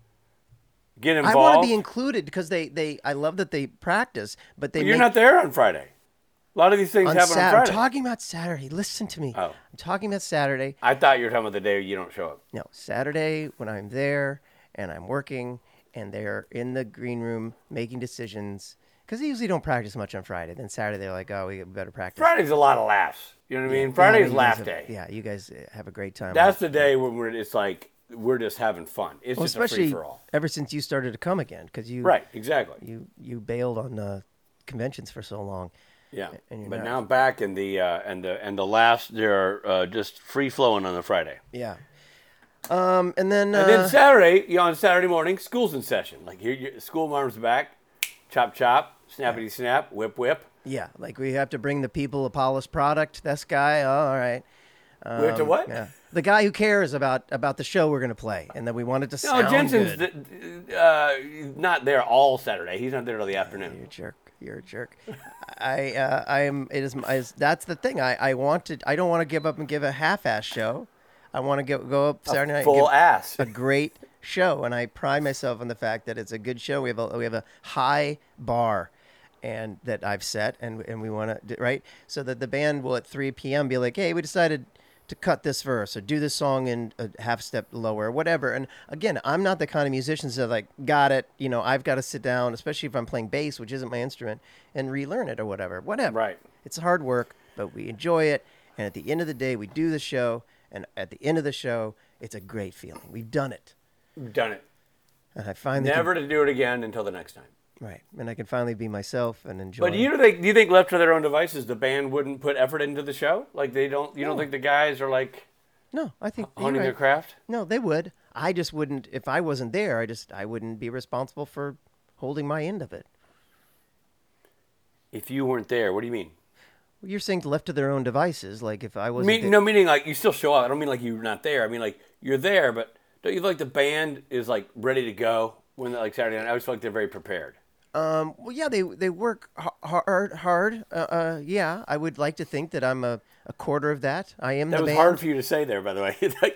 S1: get involved?
S2: I want to be included because I love that they practice, but
S1: you're not there on Friday. A lot of these things happen on Friday.
S2: I'm talking about Saturday. Listen to me.
S1: Oh.
S2: I'm talking about Saturday.
S1: I thought you were talking about the day you don't show up.
S2: No, Saturday when I'm there and I'm working and they're in the green room making decisions. Because they usually don't practice much on Friday. Then Saturday they're like, "Oh, we better practice."
S1: Friday's a lot of laughs. You know what I mean? Friday's laugh day.
S2: Yeah, you guys have a great time.
S1: That's the day when it's like we're just having fun. It's just a free for all.
S2: Ever since you started to come again, because you
S1: right, exactly.
S2: You bailed on conventions for so long.
S1: Yeah, but now I'm back, and the last they're just free flowing on the Friday.
S2: Yeah, and then
S1: Saturday, on Saturday morning, school's in session. Like here, school marm's back, chop chop, snappity snap, whip whip.
S2: Yeah, like we have to bring the people a polished product. This guy, all right.
S1: We have to what?
S2: Yeah. The guy who cares about the show we're going to play, and then we wanted to sound
S1: Jensen's
S2: good.
S1: Not there all Saturday. He's not there till the afternoon.
S2: You're a jerk. You're a jerk. I am. It is. That's the thing. I don't want to give up and give a half-ass show. I want to go up Saturday night.
S1: Full ass.
S2: A great show, and I pride myself on the fact that it's a good show. We have a high bar, and that I've set, and we want to right so that the band will at 3 p.m. be like, "Hey, we decided to cut this verse or do this song in a half step lower or whatever." And again, I'm not the kind of musician that like, got it. You know, I've got to sit down, especially if I'm playing bass, which isn't my instrument, and relearn it or whatever.
S1: Right.
S2: It's hard work, but we enjoy it. And at the end of the day, we do the show. And at the end of the show, it's a great feeling. We've done it.
S1: We've done it.
S2: And I finally
S1: never to do it again until the next time.
S2: Right. And I can finally be myself and enjoy.
S1: But do you think left to their own devices, the band wouldn't put effort into the show? Like they don't. You don't think the guys are like?
S2: No, I think
S1: honing their craft.
S2: No, they would. I just wouldn't. If I wasn't there, I wouldn't be responsible for holding my end of it.
S1: If you weren't there, what do you mean?
S2: Well, you're saying left to their own devices. Like if I wasn't there.
S1: No, meaning like you still show up. I don't mean like you're not there. I mean like you're there, but don't you feel like the band is like ready to go when like Saturday night? I always feel like they're very prepared.
S2: Well, yeah, they work hard. Yeah, I would like to think that I'm a a quarter of that. I am
S1: that
S2: the
S1: was
S2: band.
S1: Hard for you to say there, by the way.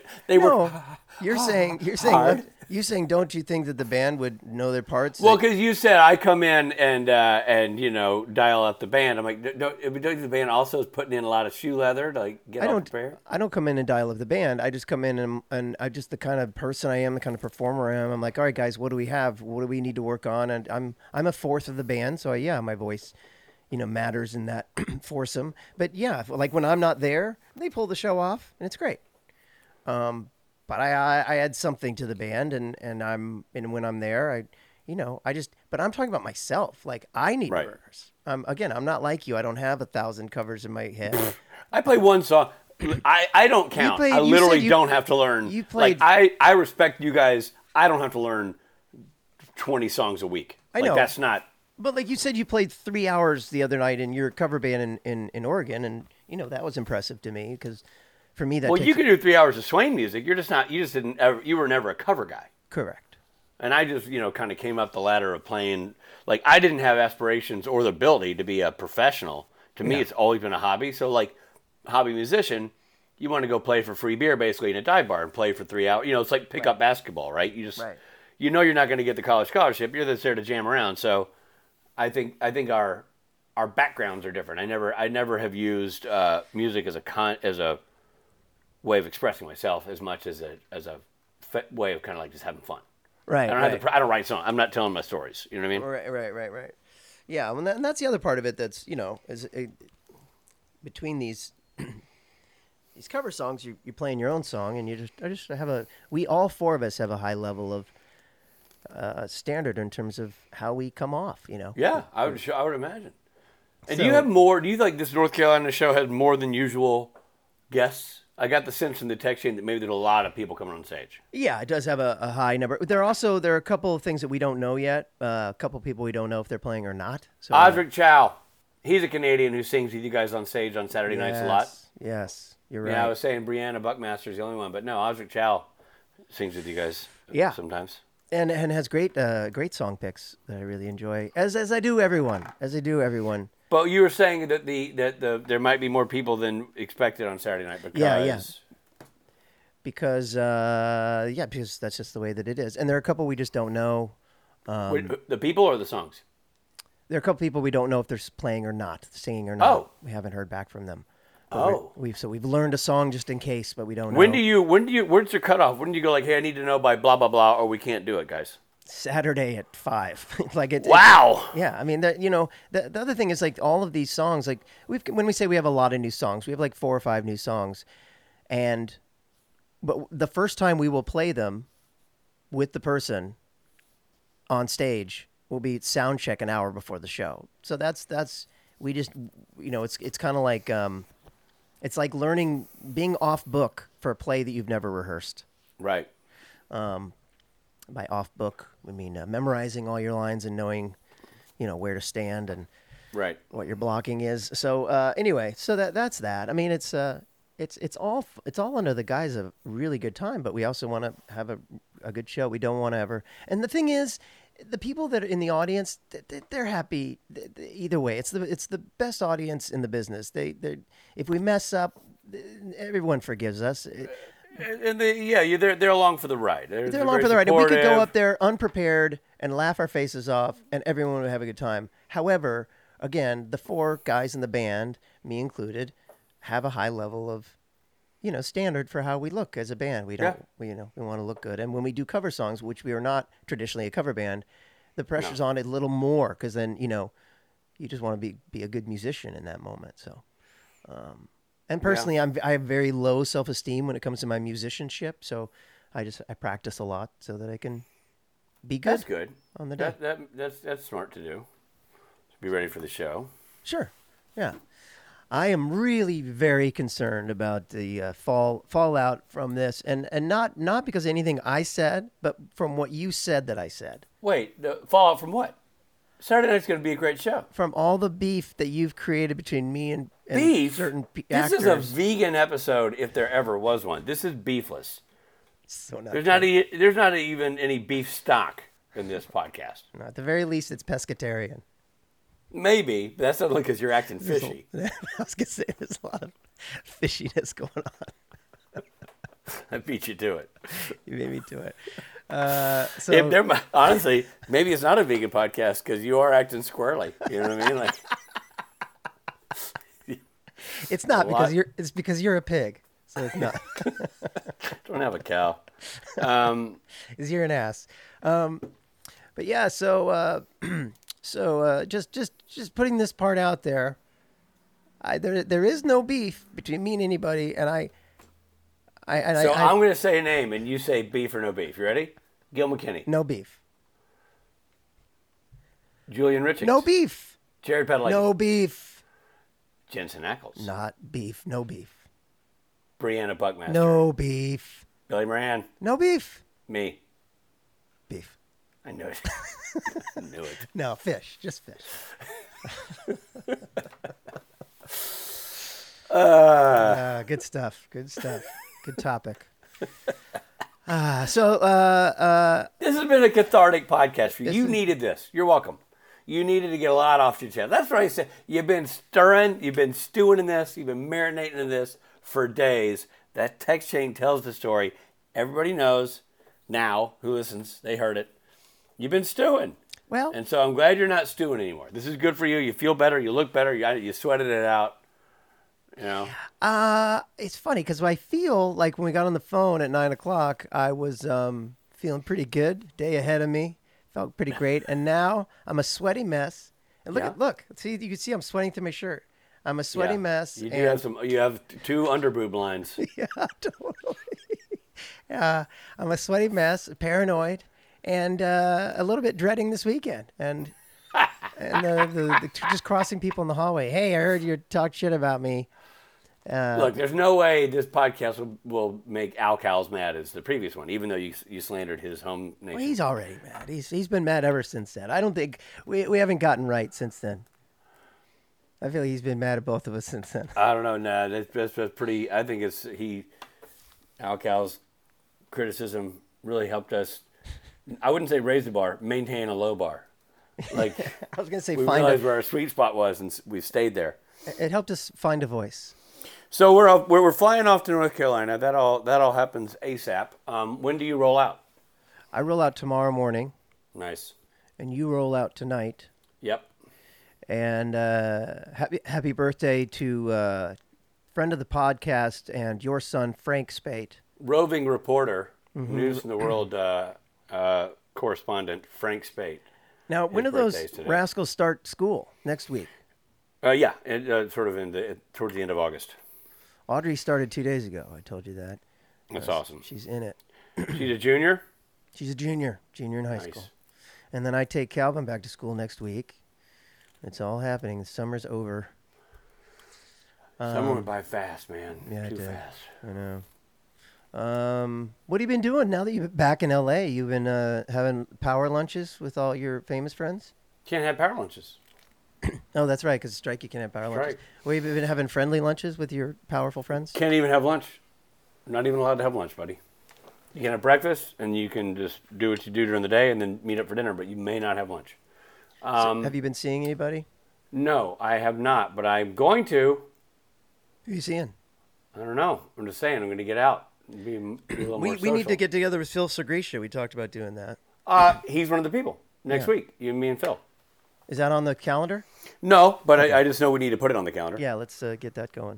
S2: You're saying don't you think that the band would know their parts?
S1: Well, because you said I come in and dial up the band. I'm like, don't you think the band also is putting in a lot of shoe leather to like get all prepared?
S2: I don't come in and dial up the band. I just come in and I'm just the kind of person I am, the kind of performer I am. I'm like, all right, guys, what do we have? What do we need to work on? And I'm a fourth of the band, so my voice, matters in that foursome. But yeah, like when I'm not there, they pull the show off, and it's great. But I add something to the band, and when I'm there, but I'm talking about myself. Like I need to rehearse. Again, I'm not like you. I don't have 1,000 covers in my head.
S1: I play one song. I don't count. I literally don't have to learn.
S2: You played.
S1: Like I respect you guys. I don't have to learn 20 songs a week.
S2: I know.
S1: That's not.
S2: But like you said, you played 3 hours the other night in your cover band in Oregon, and that was impressive to me because for me that.
S1: Well, you can do 3 hours of Swain music. You're just not. You just didn't. You were never a cover guy.
S2: Correct.
S1: And I just kind of came up the ladder of playing. Like I didn't have aspirations or the ability to be a professional. To me, it's always been a hobby. So like, hobby musician, you want to go play for free beer basically in a dive bar and play for 3 hours. It's like pickup basketball, right? You just you're not going to get the college scholarship. You're just there to jam around. So. I think our backgrounds are different. I never have used music as a way of expressing myself as much as a way of kind of like just having fun.
S2: Right.
S1: I don't write songs. I'm not telling my stories. You know what I
S2: mean? Right. Yeah, and that's the other part of it. That's between these cover songs, you're playing your own song, and we all four of us have a high level of. Standard in terms of how we come off,
S1: Yeah, I would imagine. And do you have more? Do you like this North Carolina show has more than usual guests? I got the sense in the text chain that maybe there's a lot of people coming on stage.
S2: Yeah, it does have a high number. There are a couple of things that we don't know yet. A couple of people we don't know if they're playing or not. So
S1: Osric Chow, he's a Canadian who sings with you guys on stage on Saturday nights a lot.
S2: Yes, you're right.
S1: Yeah, I was saying Brianna Buckmaster's the only one, but no, Osric Chow sings with you guys. Sometimes. And
S2: has great song picks that I really enjoy, as I do everyone.
S1: But you were saying that there might be more people than expected on Saturday night
S2: because because that's just the way that it is. And there are a couple we just don't know.
S1: Wait, the people or the songs?
S2: There are a couple people we don't know if they're playing or not, singing or not.
S1: Oh,
S2: we haven't heard back from them. We've learned a song just in case, but we don't know.
S1: When's your cutoff? When do you go like, hey, I need to know by blah blah blah, or we can't do it, guys?
S2: Saturday at 5.
S1: Wow.
S2: I mean, the other thing is like all of these songs, like when we say we have a lot of new songs, we have like 4 or 5 new songs, but the first time we will play them with the person on stage will be sound check an hour before the show. So that's we just it's kind of like. It's like being off book for a play that you've never rehearsed.
S1: Right.
S2: By off book, we mean memorizing all your lines and knowing, where to stand and what your blocking is. So anyway, so that's that. I mean, it's all under the guise of really good time, but we also want to have a good show. We don't want to ever. And the thing is, the people that are in the audience, they're happy either way. It's the best audience in the business. If we mess up, everyone forgives us.
S1: And they're along for the ride.
S2: They're along for the ride. And we could go up there unprepared and laugh our faces off, and everyone would have a good time. However, again, the 4 guys in the band, me included, have a high level of standard for how we look as a band. We want to look good. And when we do cover songs, which we are not traditionally a cover band, the pressure's on it a little more because then, you just want to be a good musician in that moment. So, and personally, I have very low self-esteem when it comes to my musicianship. So I practice a lot so that I can be good.
S1: That's good.
S2: On the day.
S1: That's smart to do. Be ready for the show.
S2: Sure. Yeah. I am really very concerned about the fallout from this, and not because of anything I said, but from what you said that I said.
S1: Wait, the fallout from what? Saturday night's going to be a great show.
S2: From all the beef that you've created between me and certain actors.
S1: This is a vegan episode, if there ever was one. This is beefless.
S2: So
S1: there's not even any beef stock in this podcast.
S2: No, at the very least, it's pescatarian.
S1: Maybe. But that's only because you're acting fishy.
S2: I was going to say there's a lot of fishiness going on.
S1: I beat you to it.
S2: You made me do it.
S1: Honestly, maybe it's not a vegan podcast because you are acting squirrely. You know what I mean? Like,
S2: it's not it's because you're a pig. So it's not.
S1: Don't have a cow.
S2: Is you're an ass. But yeah, so just putting this part out there. There is no beef between me and anybody, and I'm
S1: going to say a name, and you say beef or no beef. You ready? Gil McKinney.
S2: No beef.
S1: Julian Richards.
S2: No beef.
S1: Jared Padalecki.
S2: No beef.
S1: Jensen Ackles.
S2: Not beef. No beef.
S1: Brianna Buckmaster.
S2: No beef.
S1: Billy Moran.
S2: No beef.
S1: Me.
S2: Beef.
S1: I knew it. I knew it.
S2: No, fish. Just fish. Good stuff. Good stuff. Good topic. This
S1: has been a cathartic podcast for you. You needed this. You're welcome. You needed to get a lot off your chest. That's what I said. You've been stirring, you've been stewing in this, you've been marinating in this for days. That text chain tells the story. Everybody knows now who listens. They heard it. You've been stewing.
S2: Well,
S1: and so I'm glad you're not stewing anymore. This is good for you. You feel better. You look better. You sweated it out. You know.
S2: It's funny because I feel like when we got on the phone at 9:00, I was feeling pretty good. Day ahead of me, felt pretty great, and now I'm a sweaty mess. And look, see, you can see I'm sweating through my shirt. I'm a sweaty mess.
S1: You do have some. You have 2 underboob lines.
S2: Yeah, totally. I'm a sweaty mess, paranoid, and a little bit dreading this weekend, and the just crossing people in the hallway. Hey, I heard you talk shit about me.
S1: Look, there's no way this podcast will make Al Cowles mad as the previous one, even though you slandered his home nation.
S2: Well, he's already mad. He's been mad ever since then. I don't think we haven't gotten right since then. I feel like he's been mad at both of us since then.
S1: I don't know. No, that's pretty. I think Al Cowles' criticism really helped us. I wouldn't say raise the bar, maintain a low bar. Like
S2: I was going to say,
S1: we realized where our sweet spot was, and we stayed there.
S2: It helped us find a voice.
S1: So we're flying off to North Carolina. That all happens ASAP. When do you roll out?
S2: I roll out tomorrow morning.
S1: Nice.
S2: And you roll out tonight.
S1: Yep.
S2: And happy birthday to friend of the podcast and your son Frank Spate.
S1: Roving reporter, News from the World correspondent Frank Spate.
S2: Now, when do those rascals start school next week?
S1: Yeah, sort of towards the end of August.
S2: Audrey started 2 days ago. I told you that.
S1: That's awesome.
S2: She's in it.
S1: She's a junior?
S2: She's a junior in high school. And then I take Calvin back to school next week. It's all happening. The summer's over.
S1: Summer went by fast, man.
S2: Yeah,
S1: Too fast.
S2: I know. What have you been doing now that you're back in L.A.? You've been having power lunches with all your famous friends?
S1: Can't have power lunches.
S2: Oh, that's right, because strike you can have power lunches.
S1: Right.
S2: Well, you've been having friendly lunches with your powerful friends?
S1: Can't even have lunch. Not even allowed to have lunch, buddy. You can have breakfast, and you can just do what you do during the day and then meet up for dinner, but you may not have lunch.
S2: So have you been seeing anybody?
S1: No, I have not, but I'm going to.
S2: Who are you seeing?
S1: I don't know. I'm just saying I'm going to get out. Be a little more social.
S2: We need to get together with Phil Segretia. We talked about doing that.
S1: He's one of the people next week. You, me, and Phil.
S2: Is that on the calendar?
S1: No, but okay. I just know we need to put it on the calendar.
S2: Yeah, let's get that going.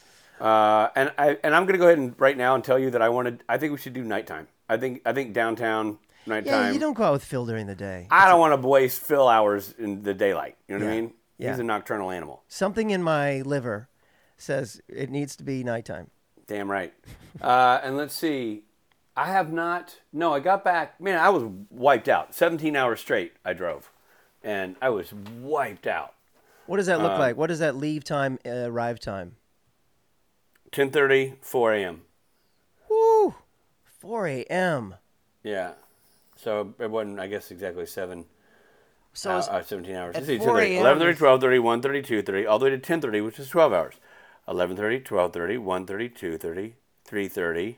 S1: And I'm going to go ahead and right now and tell you that I think we should do nighttime. I think downtown nighttime.
S2: Yeah, you don't go out with Phil during the day.
S1: I don't want to waste Phil hours in the daylight. You know what I mean?
S2: Yeah.
S1: He's a nocturnal animal.
S2: Something in my liver says it needs to be nighttime.
S1: Damn right. And let's see. I have not. No, I got back. Man, I was wiped out. 17 hours straight I drove. And I was wiped out.
S2: What does that look like? What is that leave time, arrive time?
S1: 10:30, 4 a.m.
S2: Woo! 4 a.m.
S1: Yeah. So it wasn't, I guess, exactly 17 hours.
S2: At
S1: 4 a.m. 11:30, 12:30, 1:30, 2:30, all the way to 10:30, which is 12 hours. 11:30, 12:30, 1:30, 2:30, 3:30.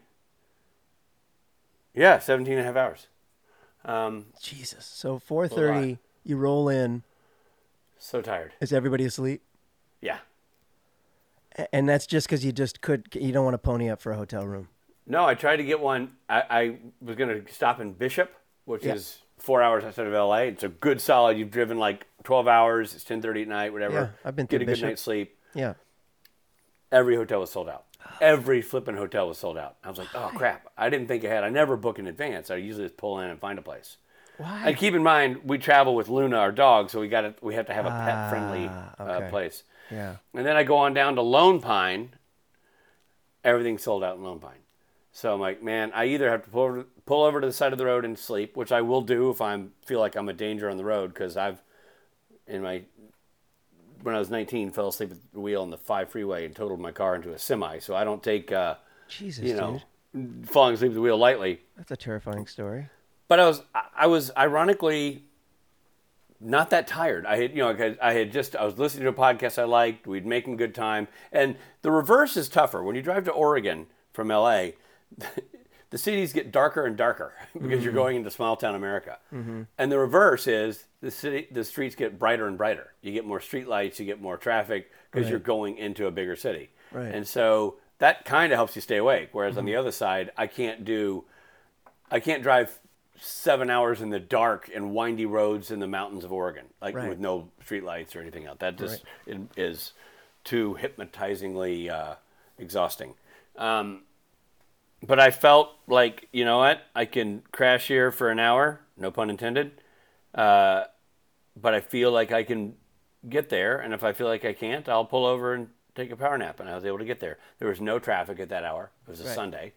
S1: Yeah, 17 and a half hours.
S2: Jesus. So 4:30, you roll in.
S1: So tired.
S2: Is everybody asleep?
S1: Yeah.
S2: And that's just because you don't want to pony up for a hotel room.
S1: No, I tried to get one. I was going to stop in Bishop, which is 4 hours outside of LA. It's a good solid. You've driven like 12 hours. It's 10:30 at night, whatever.
S2: Yeah, I've been through
S1: Get a
S2: Bishop.
S1: good night's sleep.
S2: Yeah.
S1: Every hotel was sold out. Every flipping hotel was sold out. I was like, oh, crap. I didn't think ahead. I never book in advance. I usually just pull in and find a place.
S2: Why?
S1: And keep in mind, we travel with Luna, our dog, so we have to have a pet-friendly place.
S2: Yeah.
S1: And then I go on down to Lone Pine. Everything's sold out in Lone Pine. So I'm like, man, I either have to pull over to the side of the road and sleep, which I will do if I feel like I'm a danger on the road, because when I was 19, fell asleep at the wheel on the 5 freeway and totaled my car into a semi. So I don't take,
S2: dude.
S1: falling asleep at the wheel lightly.
S2: That's a terrifying story.
S1: But I was ironically not that tired. I was listening to a podcast I liked. We'd making good time. And the reverse is tougher. When you drive to Oregon from LA, the cities get darker and darker because you're going into small town America. Mm-hmm. And the reverse is the streets get brighter and brighter. You get more street lights, you get more traffic because you're going into a bigger city.
S2: Right.
S1: And so that kind of helps you stay awake. Whereas on the other side, I can't drive 7 hours in the dark and windy roads in the mountains of Oregon, with no street lights or anything else. That just is too hypnotizingly exhausting. But I felt like, you know what? I can crash here for an hour, no pun intended. But I feel like I can get there. And if I feel like I can't, I'll pull over and take a power nap. And I was able to get there. There was no traffic at that hour. It was a Sunday.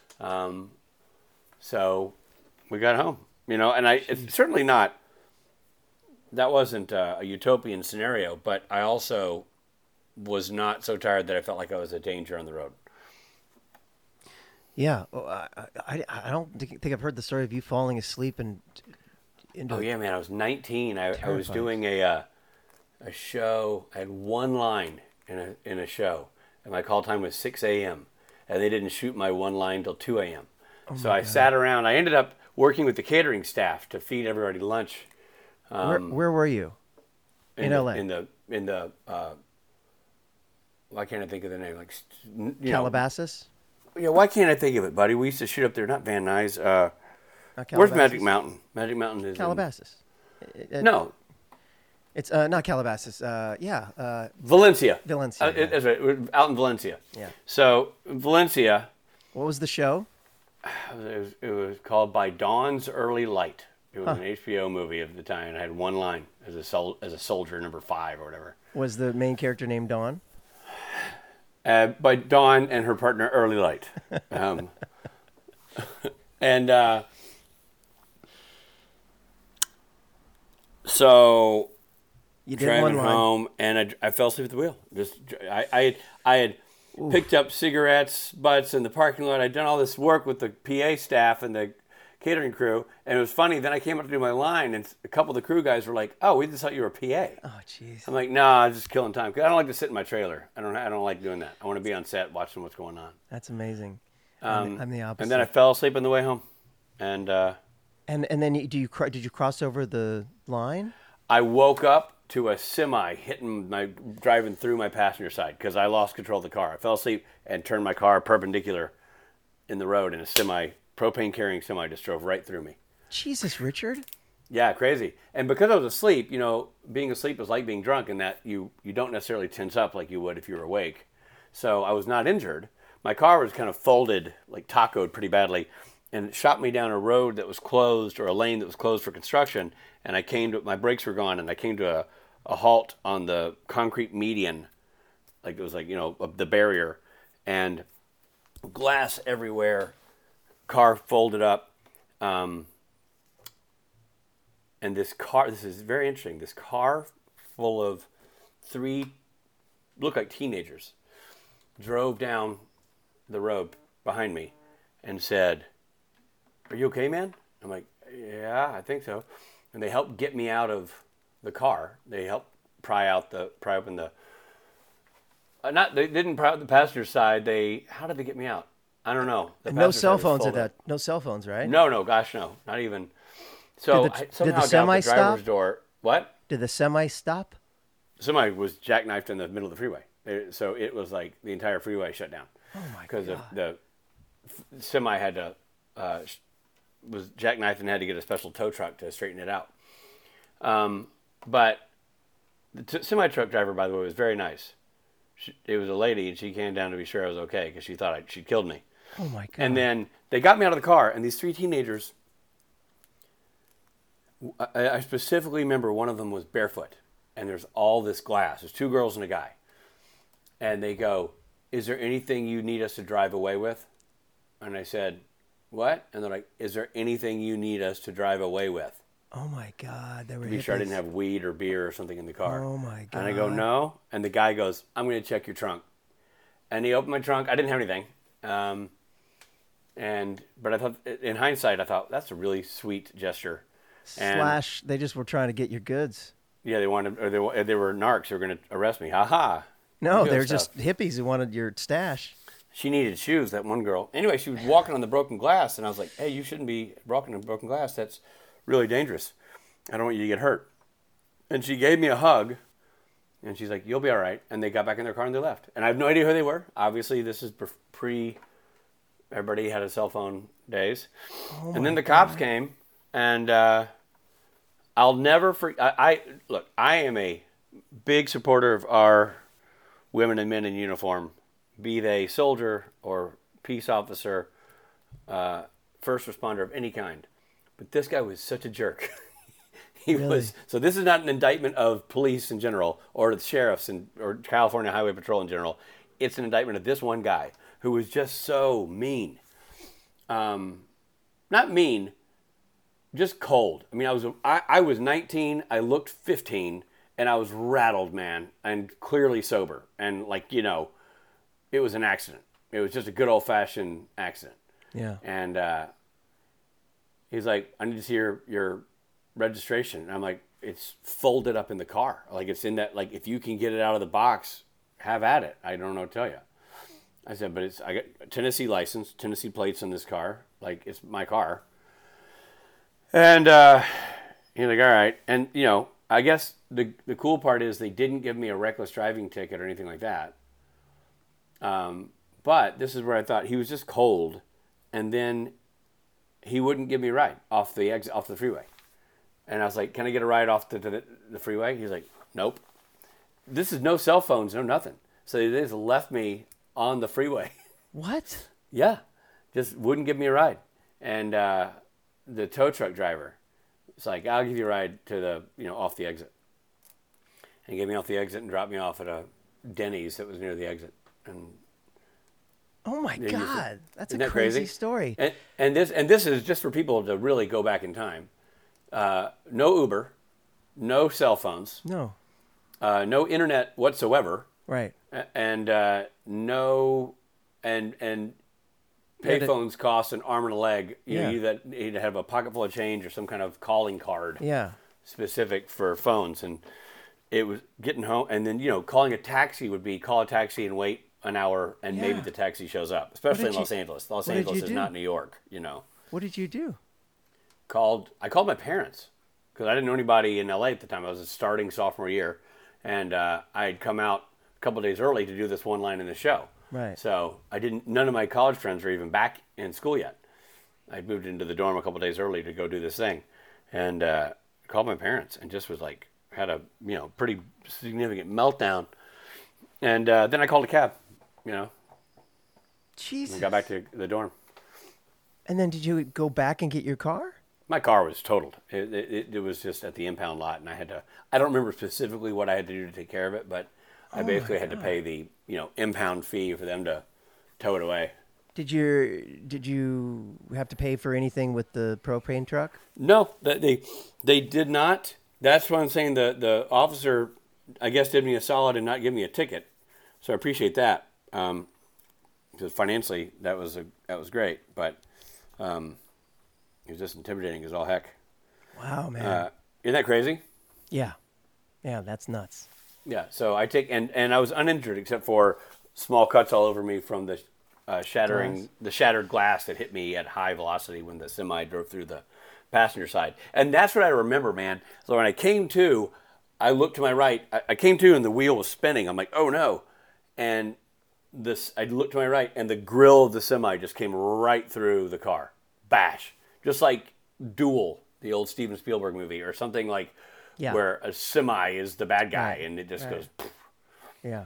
S1: So we got home, and it's certainly not, that wasn't a utopian scenario, but I also was not so tired that I felt like I was a danger on the road.
S2: Yeah. I don't think I've heard the story of you falling asleep
S1: Oh yeah, man. I was 19. I was doing a show. I had one line in a show, and my call time was 6 a.m. and they didn't shoot my one line till 2 a.m. So I sat around. I ended up working with the catering staff to feed everybody lunch.
S2: Where were you? In LA?
S1: In the why can't I think of the name?
S2: Calabasas?
S1: Yeah, why can't I think of it, buddy? We used to shoot up there, not Van Nuys. Where's Magic Mountain? Magic Mountain is
S2: Calabasas.
S1: No.
S2: It's not Calabasas.
S1: Valencia.
S2: Valencia.
S1: That's right. We're out in Valencia.
S2: Yeah.
S1: So Valencia.
S2: What was the show?
S1: It was called By Dawn's Early Light. It was an HBO movie of the time. I had one line as a soldier, number 5 or whatever.
S2: Was the main character named Dawn?
S1: By Dawn and her partner, Early Light. So
S2: you did
S1: driving
S2: one line.
S1: home, and I fell asleep at the wheel. I had picked up cigarettes, butts in the parking lot. I'd done all this work with the PA staff and the catering crew, and it was funny. Then I came up to do my line, and a couple of the crew guys were like, "Oh, we just thought you were a PA."
S2: Oh, jeez.
S1: I'm like, "Nah, I'm just killing time. 'Cause I don't like to sit in my trailer. I don't like doing that. I want to be on set watching what's going on."
S2: That's amazing. I'm the opposite.
S1: And then I fell asleep on the way home, and
S2: then did you cross over the line?
S1: I woke up to a semi driving through my passenger side because I lost control of the car. I fell asleep and turned my car perpendicular in the road, and a propane carrying semi just drove right through me.
S2: Jesus, Richard.
S1: Yeah, crazy. And because I was asleep, being asleep is like being drunk in that you don't necessarily tense up like you would if you were awake. So I was not injured. My car was kind of folded, like tacoed pretty badly, and it shot me down a road that was closed, or a lane that was closed for construction, and my brakes were gone, and I came to a halt on the concrete median, like it was the barrier, and glass everywhere, car folded up, and this is very interesting, this car full of 3, looked like teenagers, drove down the road behind me and said, "Are you okay, man?" I'm like, "Yeah, I think so." And they helped get me out of the car. They helped pry open the. They didn't pry out the passenger side. How did they get me out? I don't know.
S2: No cell phones at that. No cell phones, right?
S1: No, gosh, no, not even. So
S2: did the semi
S1: got the driver's
S2: stop?
S1: door. What?
S2: Did the semi stop?
S1: semi was jackknifed in the middle of the freeway. So it was like the entire freeway shut down.
S2: Oh my God!
S1: Because the semi had to was jackknifed and had to get a special tow truck to straighten it out. But the semi truck driver, by the way, was very nice. It was a lady, and she came down to be sure I was okay because she thought she'd killed me.
S2: Oh my God!
S1: And then they got me out of the car, and these 3 teenagers. I specifically remember one of them was barefoot, and there's all this glass. There's 2 girls and a guy, and they go, "Is there anything you need us to drive away with?" And I said, "What?" And they're like, "Is there anything you need us to drive away with?"
S2: Oh my God! They were
S1: to be sure I didn't have weed or beer or something in the car.
S2: Oh my God!
S1: And I go, "No." And the guy goes, "I'm going to check your trunk." And he opened my trunk. I didn't have anything. But I thought, in hindsight, that's a really sweet gesture.
S2: Slash, they just were trying to get your goods.
S1: Yeah, they wanted, or they were narcs who were going to arrest me. Ha ha.
S2: No, they were just hippies who wanted your stash.
S1: She needed shoes, that one girl. Anyway, she was walking on the broken glass, and I was like, "Hey, you shouldn't be walking on broken glass. That's really dangerous. I don't want you to get hurt." And she gave me a hug, and she's like, "You'll be all right." And they got back in their car and they left. And I have no idea who they were. Obviously, this is everybody had a cell phone days. Oh and then the cops came, and I'll never forget. Look, I am a big supporter of our women and men in uniform, be they soldier or peace officer, first responder of any kind. But this guy was such a jerk. He really was. So this is not an indictment of police in general or the sheriffs or California Highway Patrol in general. It's an indictment of this one guy who was just so mean. Not mean, just cold. I mean, I was 19. I looked 15. And I was rattled, man, and clearly sober. And it was an accident. It was just a good old-fashioned accident.
S2: Yeah.
S1: And he's like, "I need to see your registration." And I'm like, "It's folded up in the car. Like, it's in that, like, if you can get it out of the box, have at it. I don't know what to tell you." I said, "But I got Tennessee license, Tennessee plates on this car. Like, it's my car." And he's like, "All right." And, I guess the cool part is they didn't give me a reckless driving ticket or anything like that. But this is where I thought he was just cold, and then he wouldn't give me a ride off the exit, off the freeway. And I was like, "Can I get a ride off the freeway?" He's like, "Nope." This is no cell phones, no nothing. So they just left me on the freeway.
S2: What?
S1: Yeah, just wouldn't give me a ride. And the tow truck driver, it's like, "I'll give you a ride to off the exit." And he gave me off the exit and dropped me off at a Denny's that was near the exit. And
S2: oh my God, that's
S1: a
S2: crazy story.
S1: And this is just for people to really go back in time. No Uber, no cell phones,
S2: no
S1: internet whatsoever.
S2: Right.
S1: And no and payphones cost an arm and a leg. You need to have a pocket full of change or some kind of calling card.
S2: Yeah.
S1: Specific for phones. And it was getting home, and then calling a taxi would be call a taxi and wait an hour, and maybe the taxi shows up. Especially in Los Angeles. Los Angeles is not New York.
S2: What did you do?
S1: I called my parents because I didn't know anybody in LA at the time. I was a starting sophomore year, and I had come out a couple of days early to do this one line in the show.
S2: Right.
S1: So none of my college friends were even back in school yet. I moved into the dorm a couple of days early to go do this thing, and called my parents and just was like, had a pretty significant meltdown, and then I called a cab,
S2: Jesus.
S1: And got back to the dorm.
S2: And then did you go back and get your car?
S1: My car was totaled. It was just at the impound lot, and I don't remember specifically what I had to do to take care of it, but I basically had to pay the impound fee for them to tow it away.
S2: Did you have to pay for anything with the propane truck?
S1: No, they did not. That's what I'm saying. The officer, I guess, did me a solid and not give me a ticket, so I appreciate that. Because financially, that was great, but it was just intimidating as all heck.
S2: Wow, man!
S1: Isn't that crazy?
S2: Yeah, that's nuts.
S1: Yeah, so I and I was uninjured except for small cuts all over me from the shattered glass that hit me at high velocity when the semi drove through the passenger side. And that's what I remember, man. So when I came to, I looked to my right. I came to and the wheel was spinning. I'm like, oh no. And I looked to my right and the grill of the semi just came right through the car. Bash. Just like Duel, the old Steven Spielberg movie, or something like where a semi is the bad guy and it just goes.
S2: Yeah.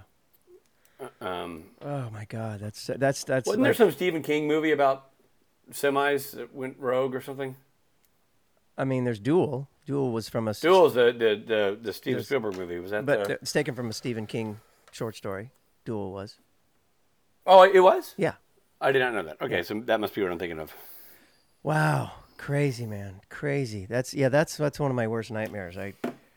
S2: Oh my God, that's.
S1: Wasn't there some Stephen King movie about semis that went rogue or something?
S2: I mean, there's Duel. Duel was from a.
S1: Duel is the Steven Spielberg movie. Was that?
S2: But it's taken from a Stephen King short story. Duel was.
S1: Oh, it was?
S2: Yeah.
S1: I did not know that. Okay, so that must be what I'm thinking of.
S2: Wow, crazy, man, crazy. That's one of my worst nightmares. I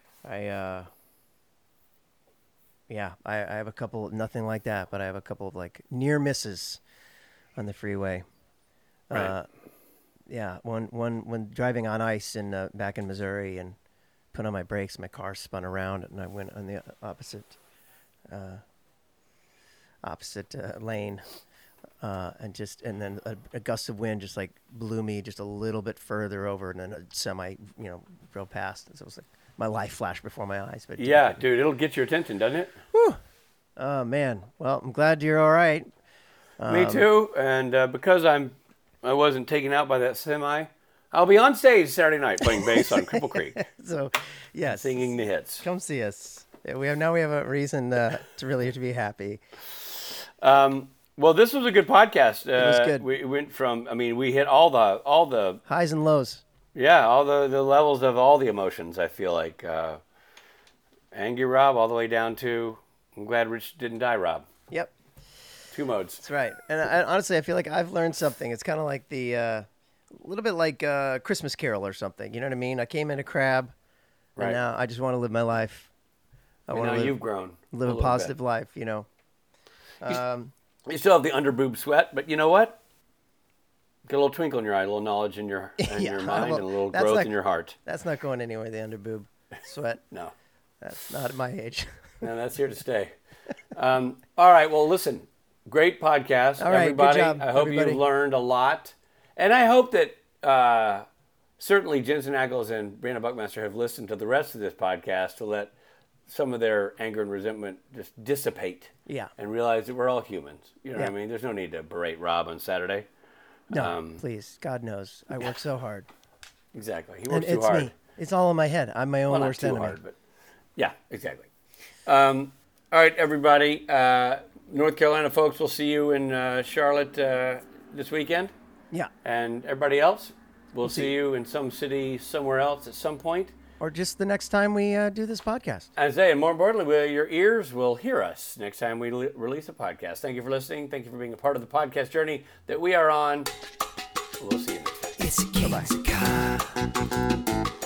S2: have a couple, nothing like that, but I have a couple of like near misses on the freeway.
S1: Right.
S2: When driving on ice back in Missouri and put on my brakes, my car spun around and I went on the opposite lane, and then a gust of wind just like blew me just a little bit further over, and then a semi, drove past. And so it was like my life flashed before my eyes. But
S1: yeah, dude, it'll get your attention, doesn't it?
S2: Whew. Oh man. Well, I'm glad you're all right.
S1: Me too. And because I wasn't taken out by that semi, I'll be on stage Saturday night playing bass on Cripple Creek.
S2: So, yes,
S1: singing the hits.
S2: Come see us. We have a reason to be happy.
S1: Well, this was a good podcast.
S2: It was good.
S1: We went from, we hit all the
S2: highs and lows.
S1: Yeah, all the levels of all the emotions. I feel like angry Rob, all the way down to I'm glad Rich didn't die, Rob.
S2: Yep.
S1: 2 modes.
S2: That's right. And honestly, I feel like I've learned something. It's kind of like a little bit like Christmas Carol or something. You know what I mean? I came in a crab, and now I just want to live my life.
S1: You've grown.
S2: Live a positive life,
S1: You still have the underboob sweat, but you know what? Get a little twinkle in your eye, a little knowledge in your your mind, and a little growth in your heart.
S2: That's not going anywhere, the underboob sweat.
S1: No.
S2: That's not at my age.
S1: No, that's here to stay. All right, well, listen. Great podcast,
S2: all right,
S1: everybody.
S2: Good job,
S1: I hope you've learned a lot. And I hope that certainly Jensen Ackles and Brianna Buckmaster have listened to the rest of this podcast to let some of their anger and resentment just dissipate.
S2: Yeah.
S1: And realize that we're all humans. You know what I mean? There's no need to berate Rob on Saturday.
S2: No, please. God knows. I work so hard.
S1: Exactly. He works too hard.
S2: Me. It's all in my head. I'm my own worst enemy.
S1: Hard, but yeah, exactly. All right, everybody. North Carolina folks, we'll see you in Charlotte this weekend.
S2: Yeah.
S1: And everybody else, we'll see you in some city somewhere else at some point.
S2: Or just the next time we do this podcast.
S1: I say, and more importantly, your ears will hear us next time we release a podcast. Thank you for listening. Thank you for being a part of the podcast journey that we are on. We'll see you next time.
S2: Bye-bye.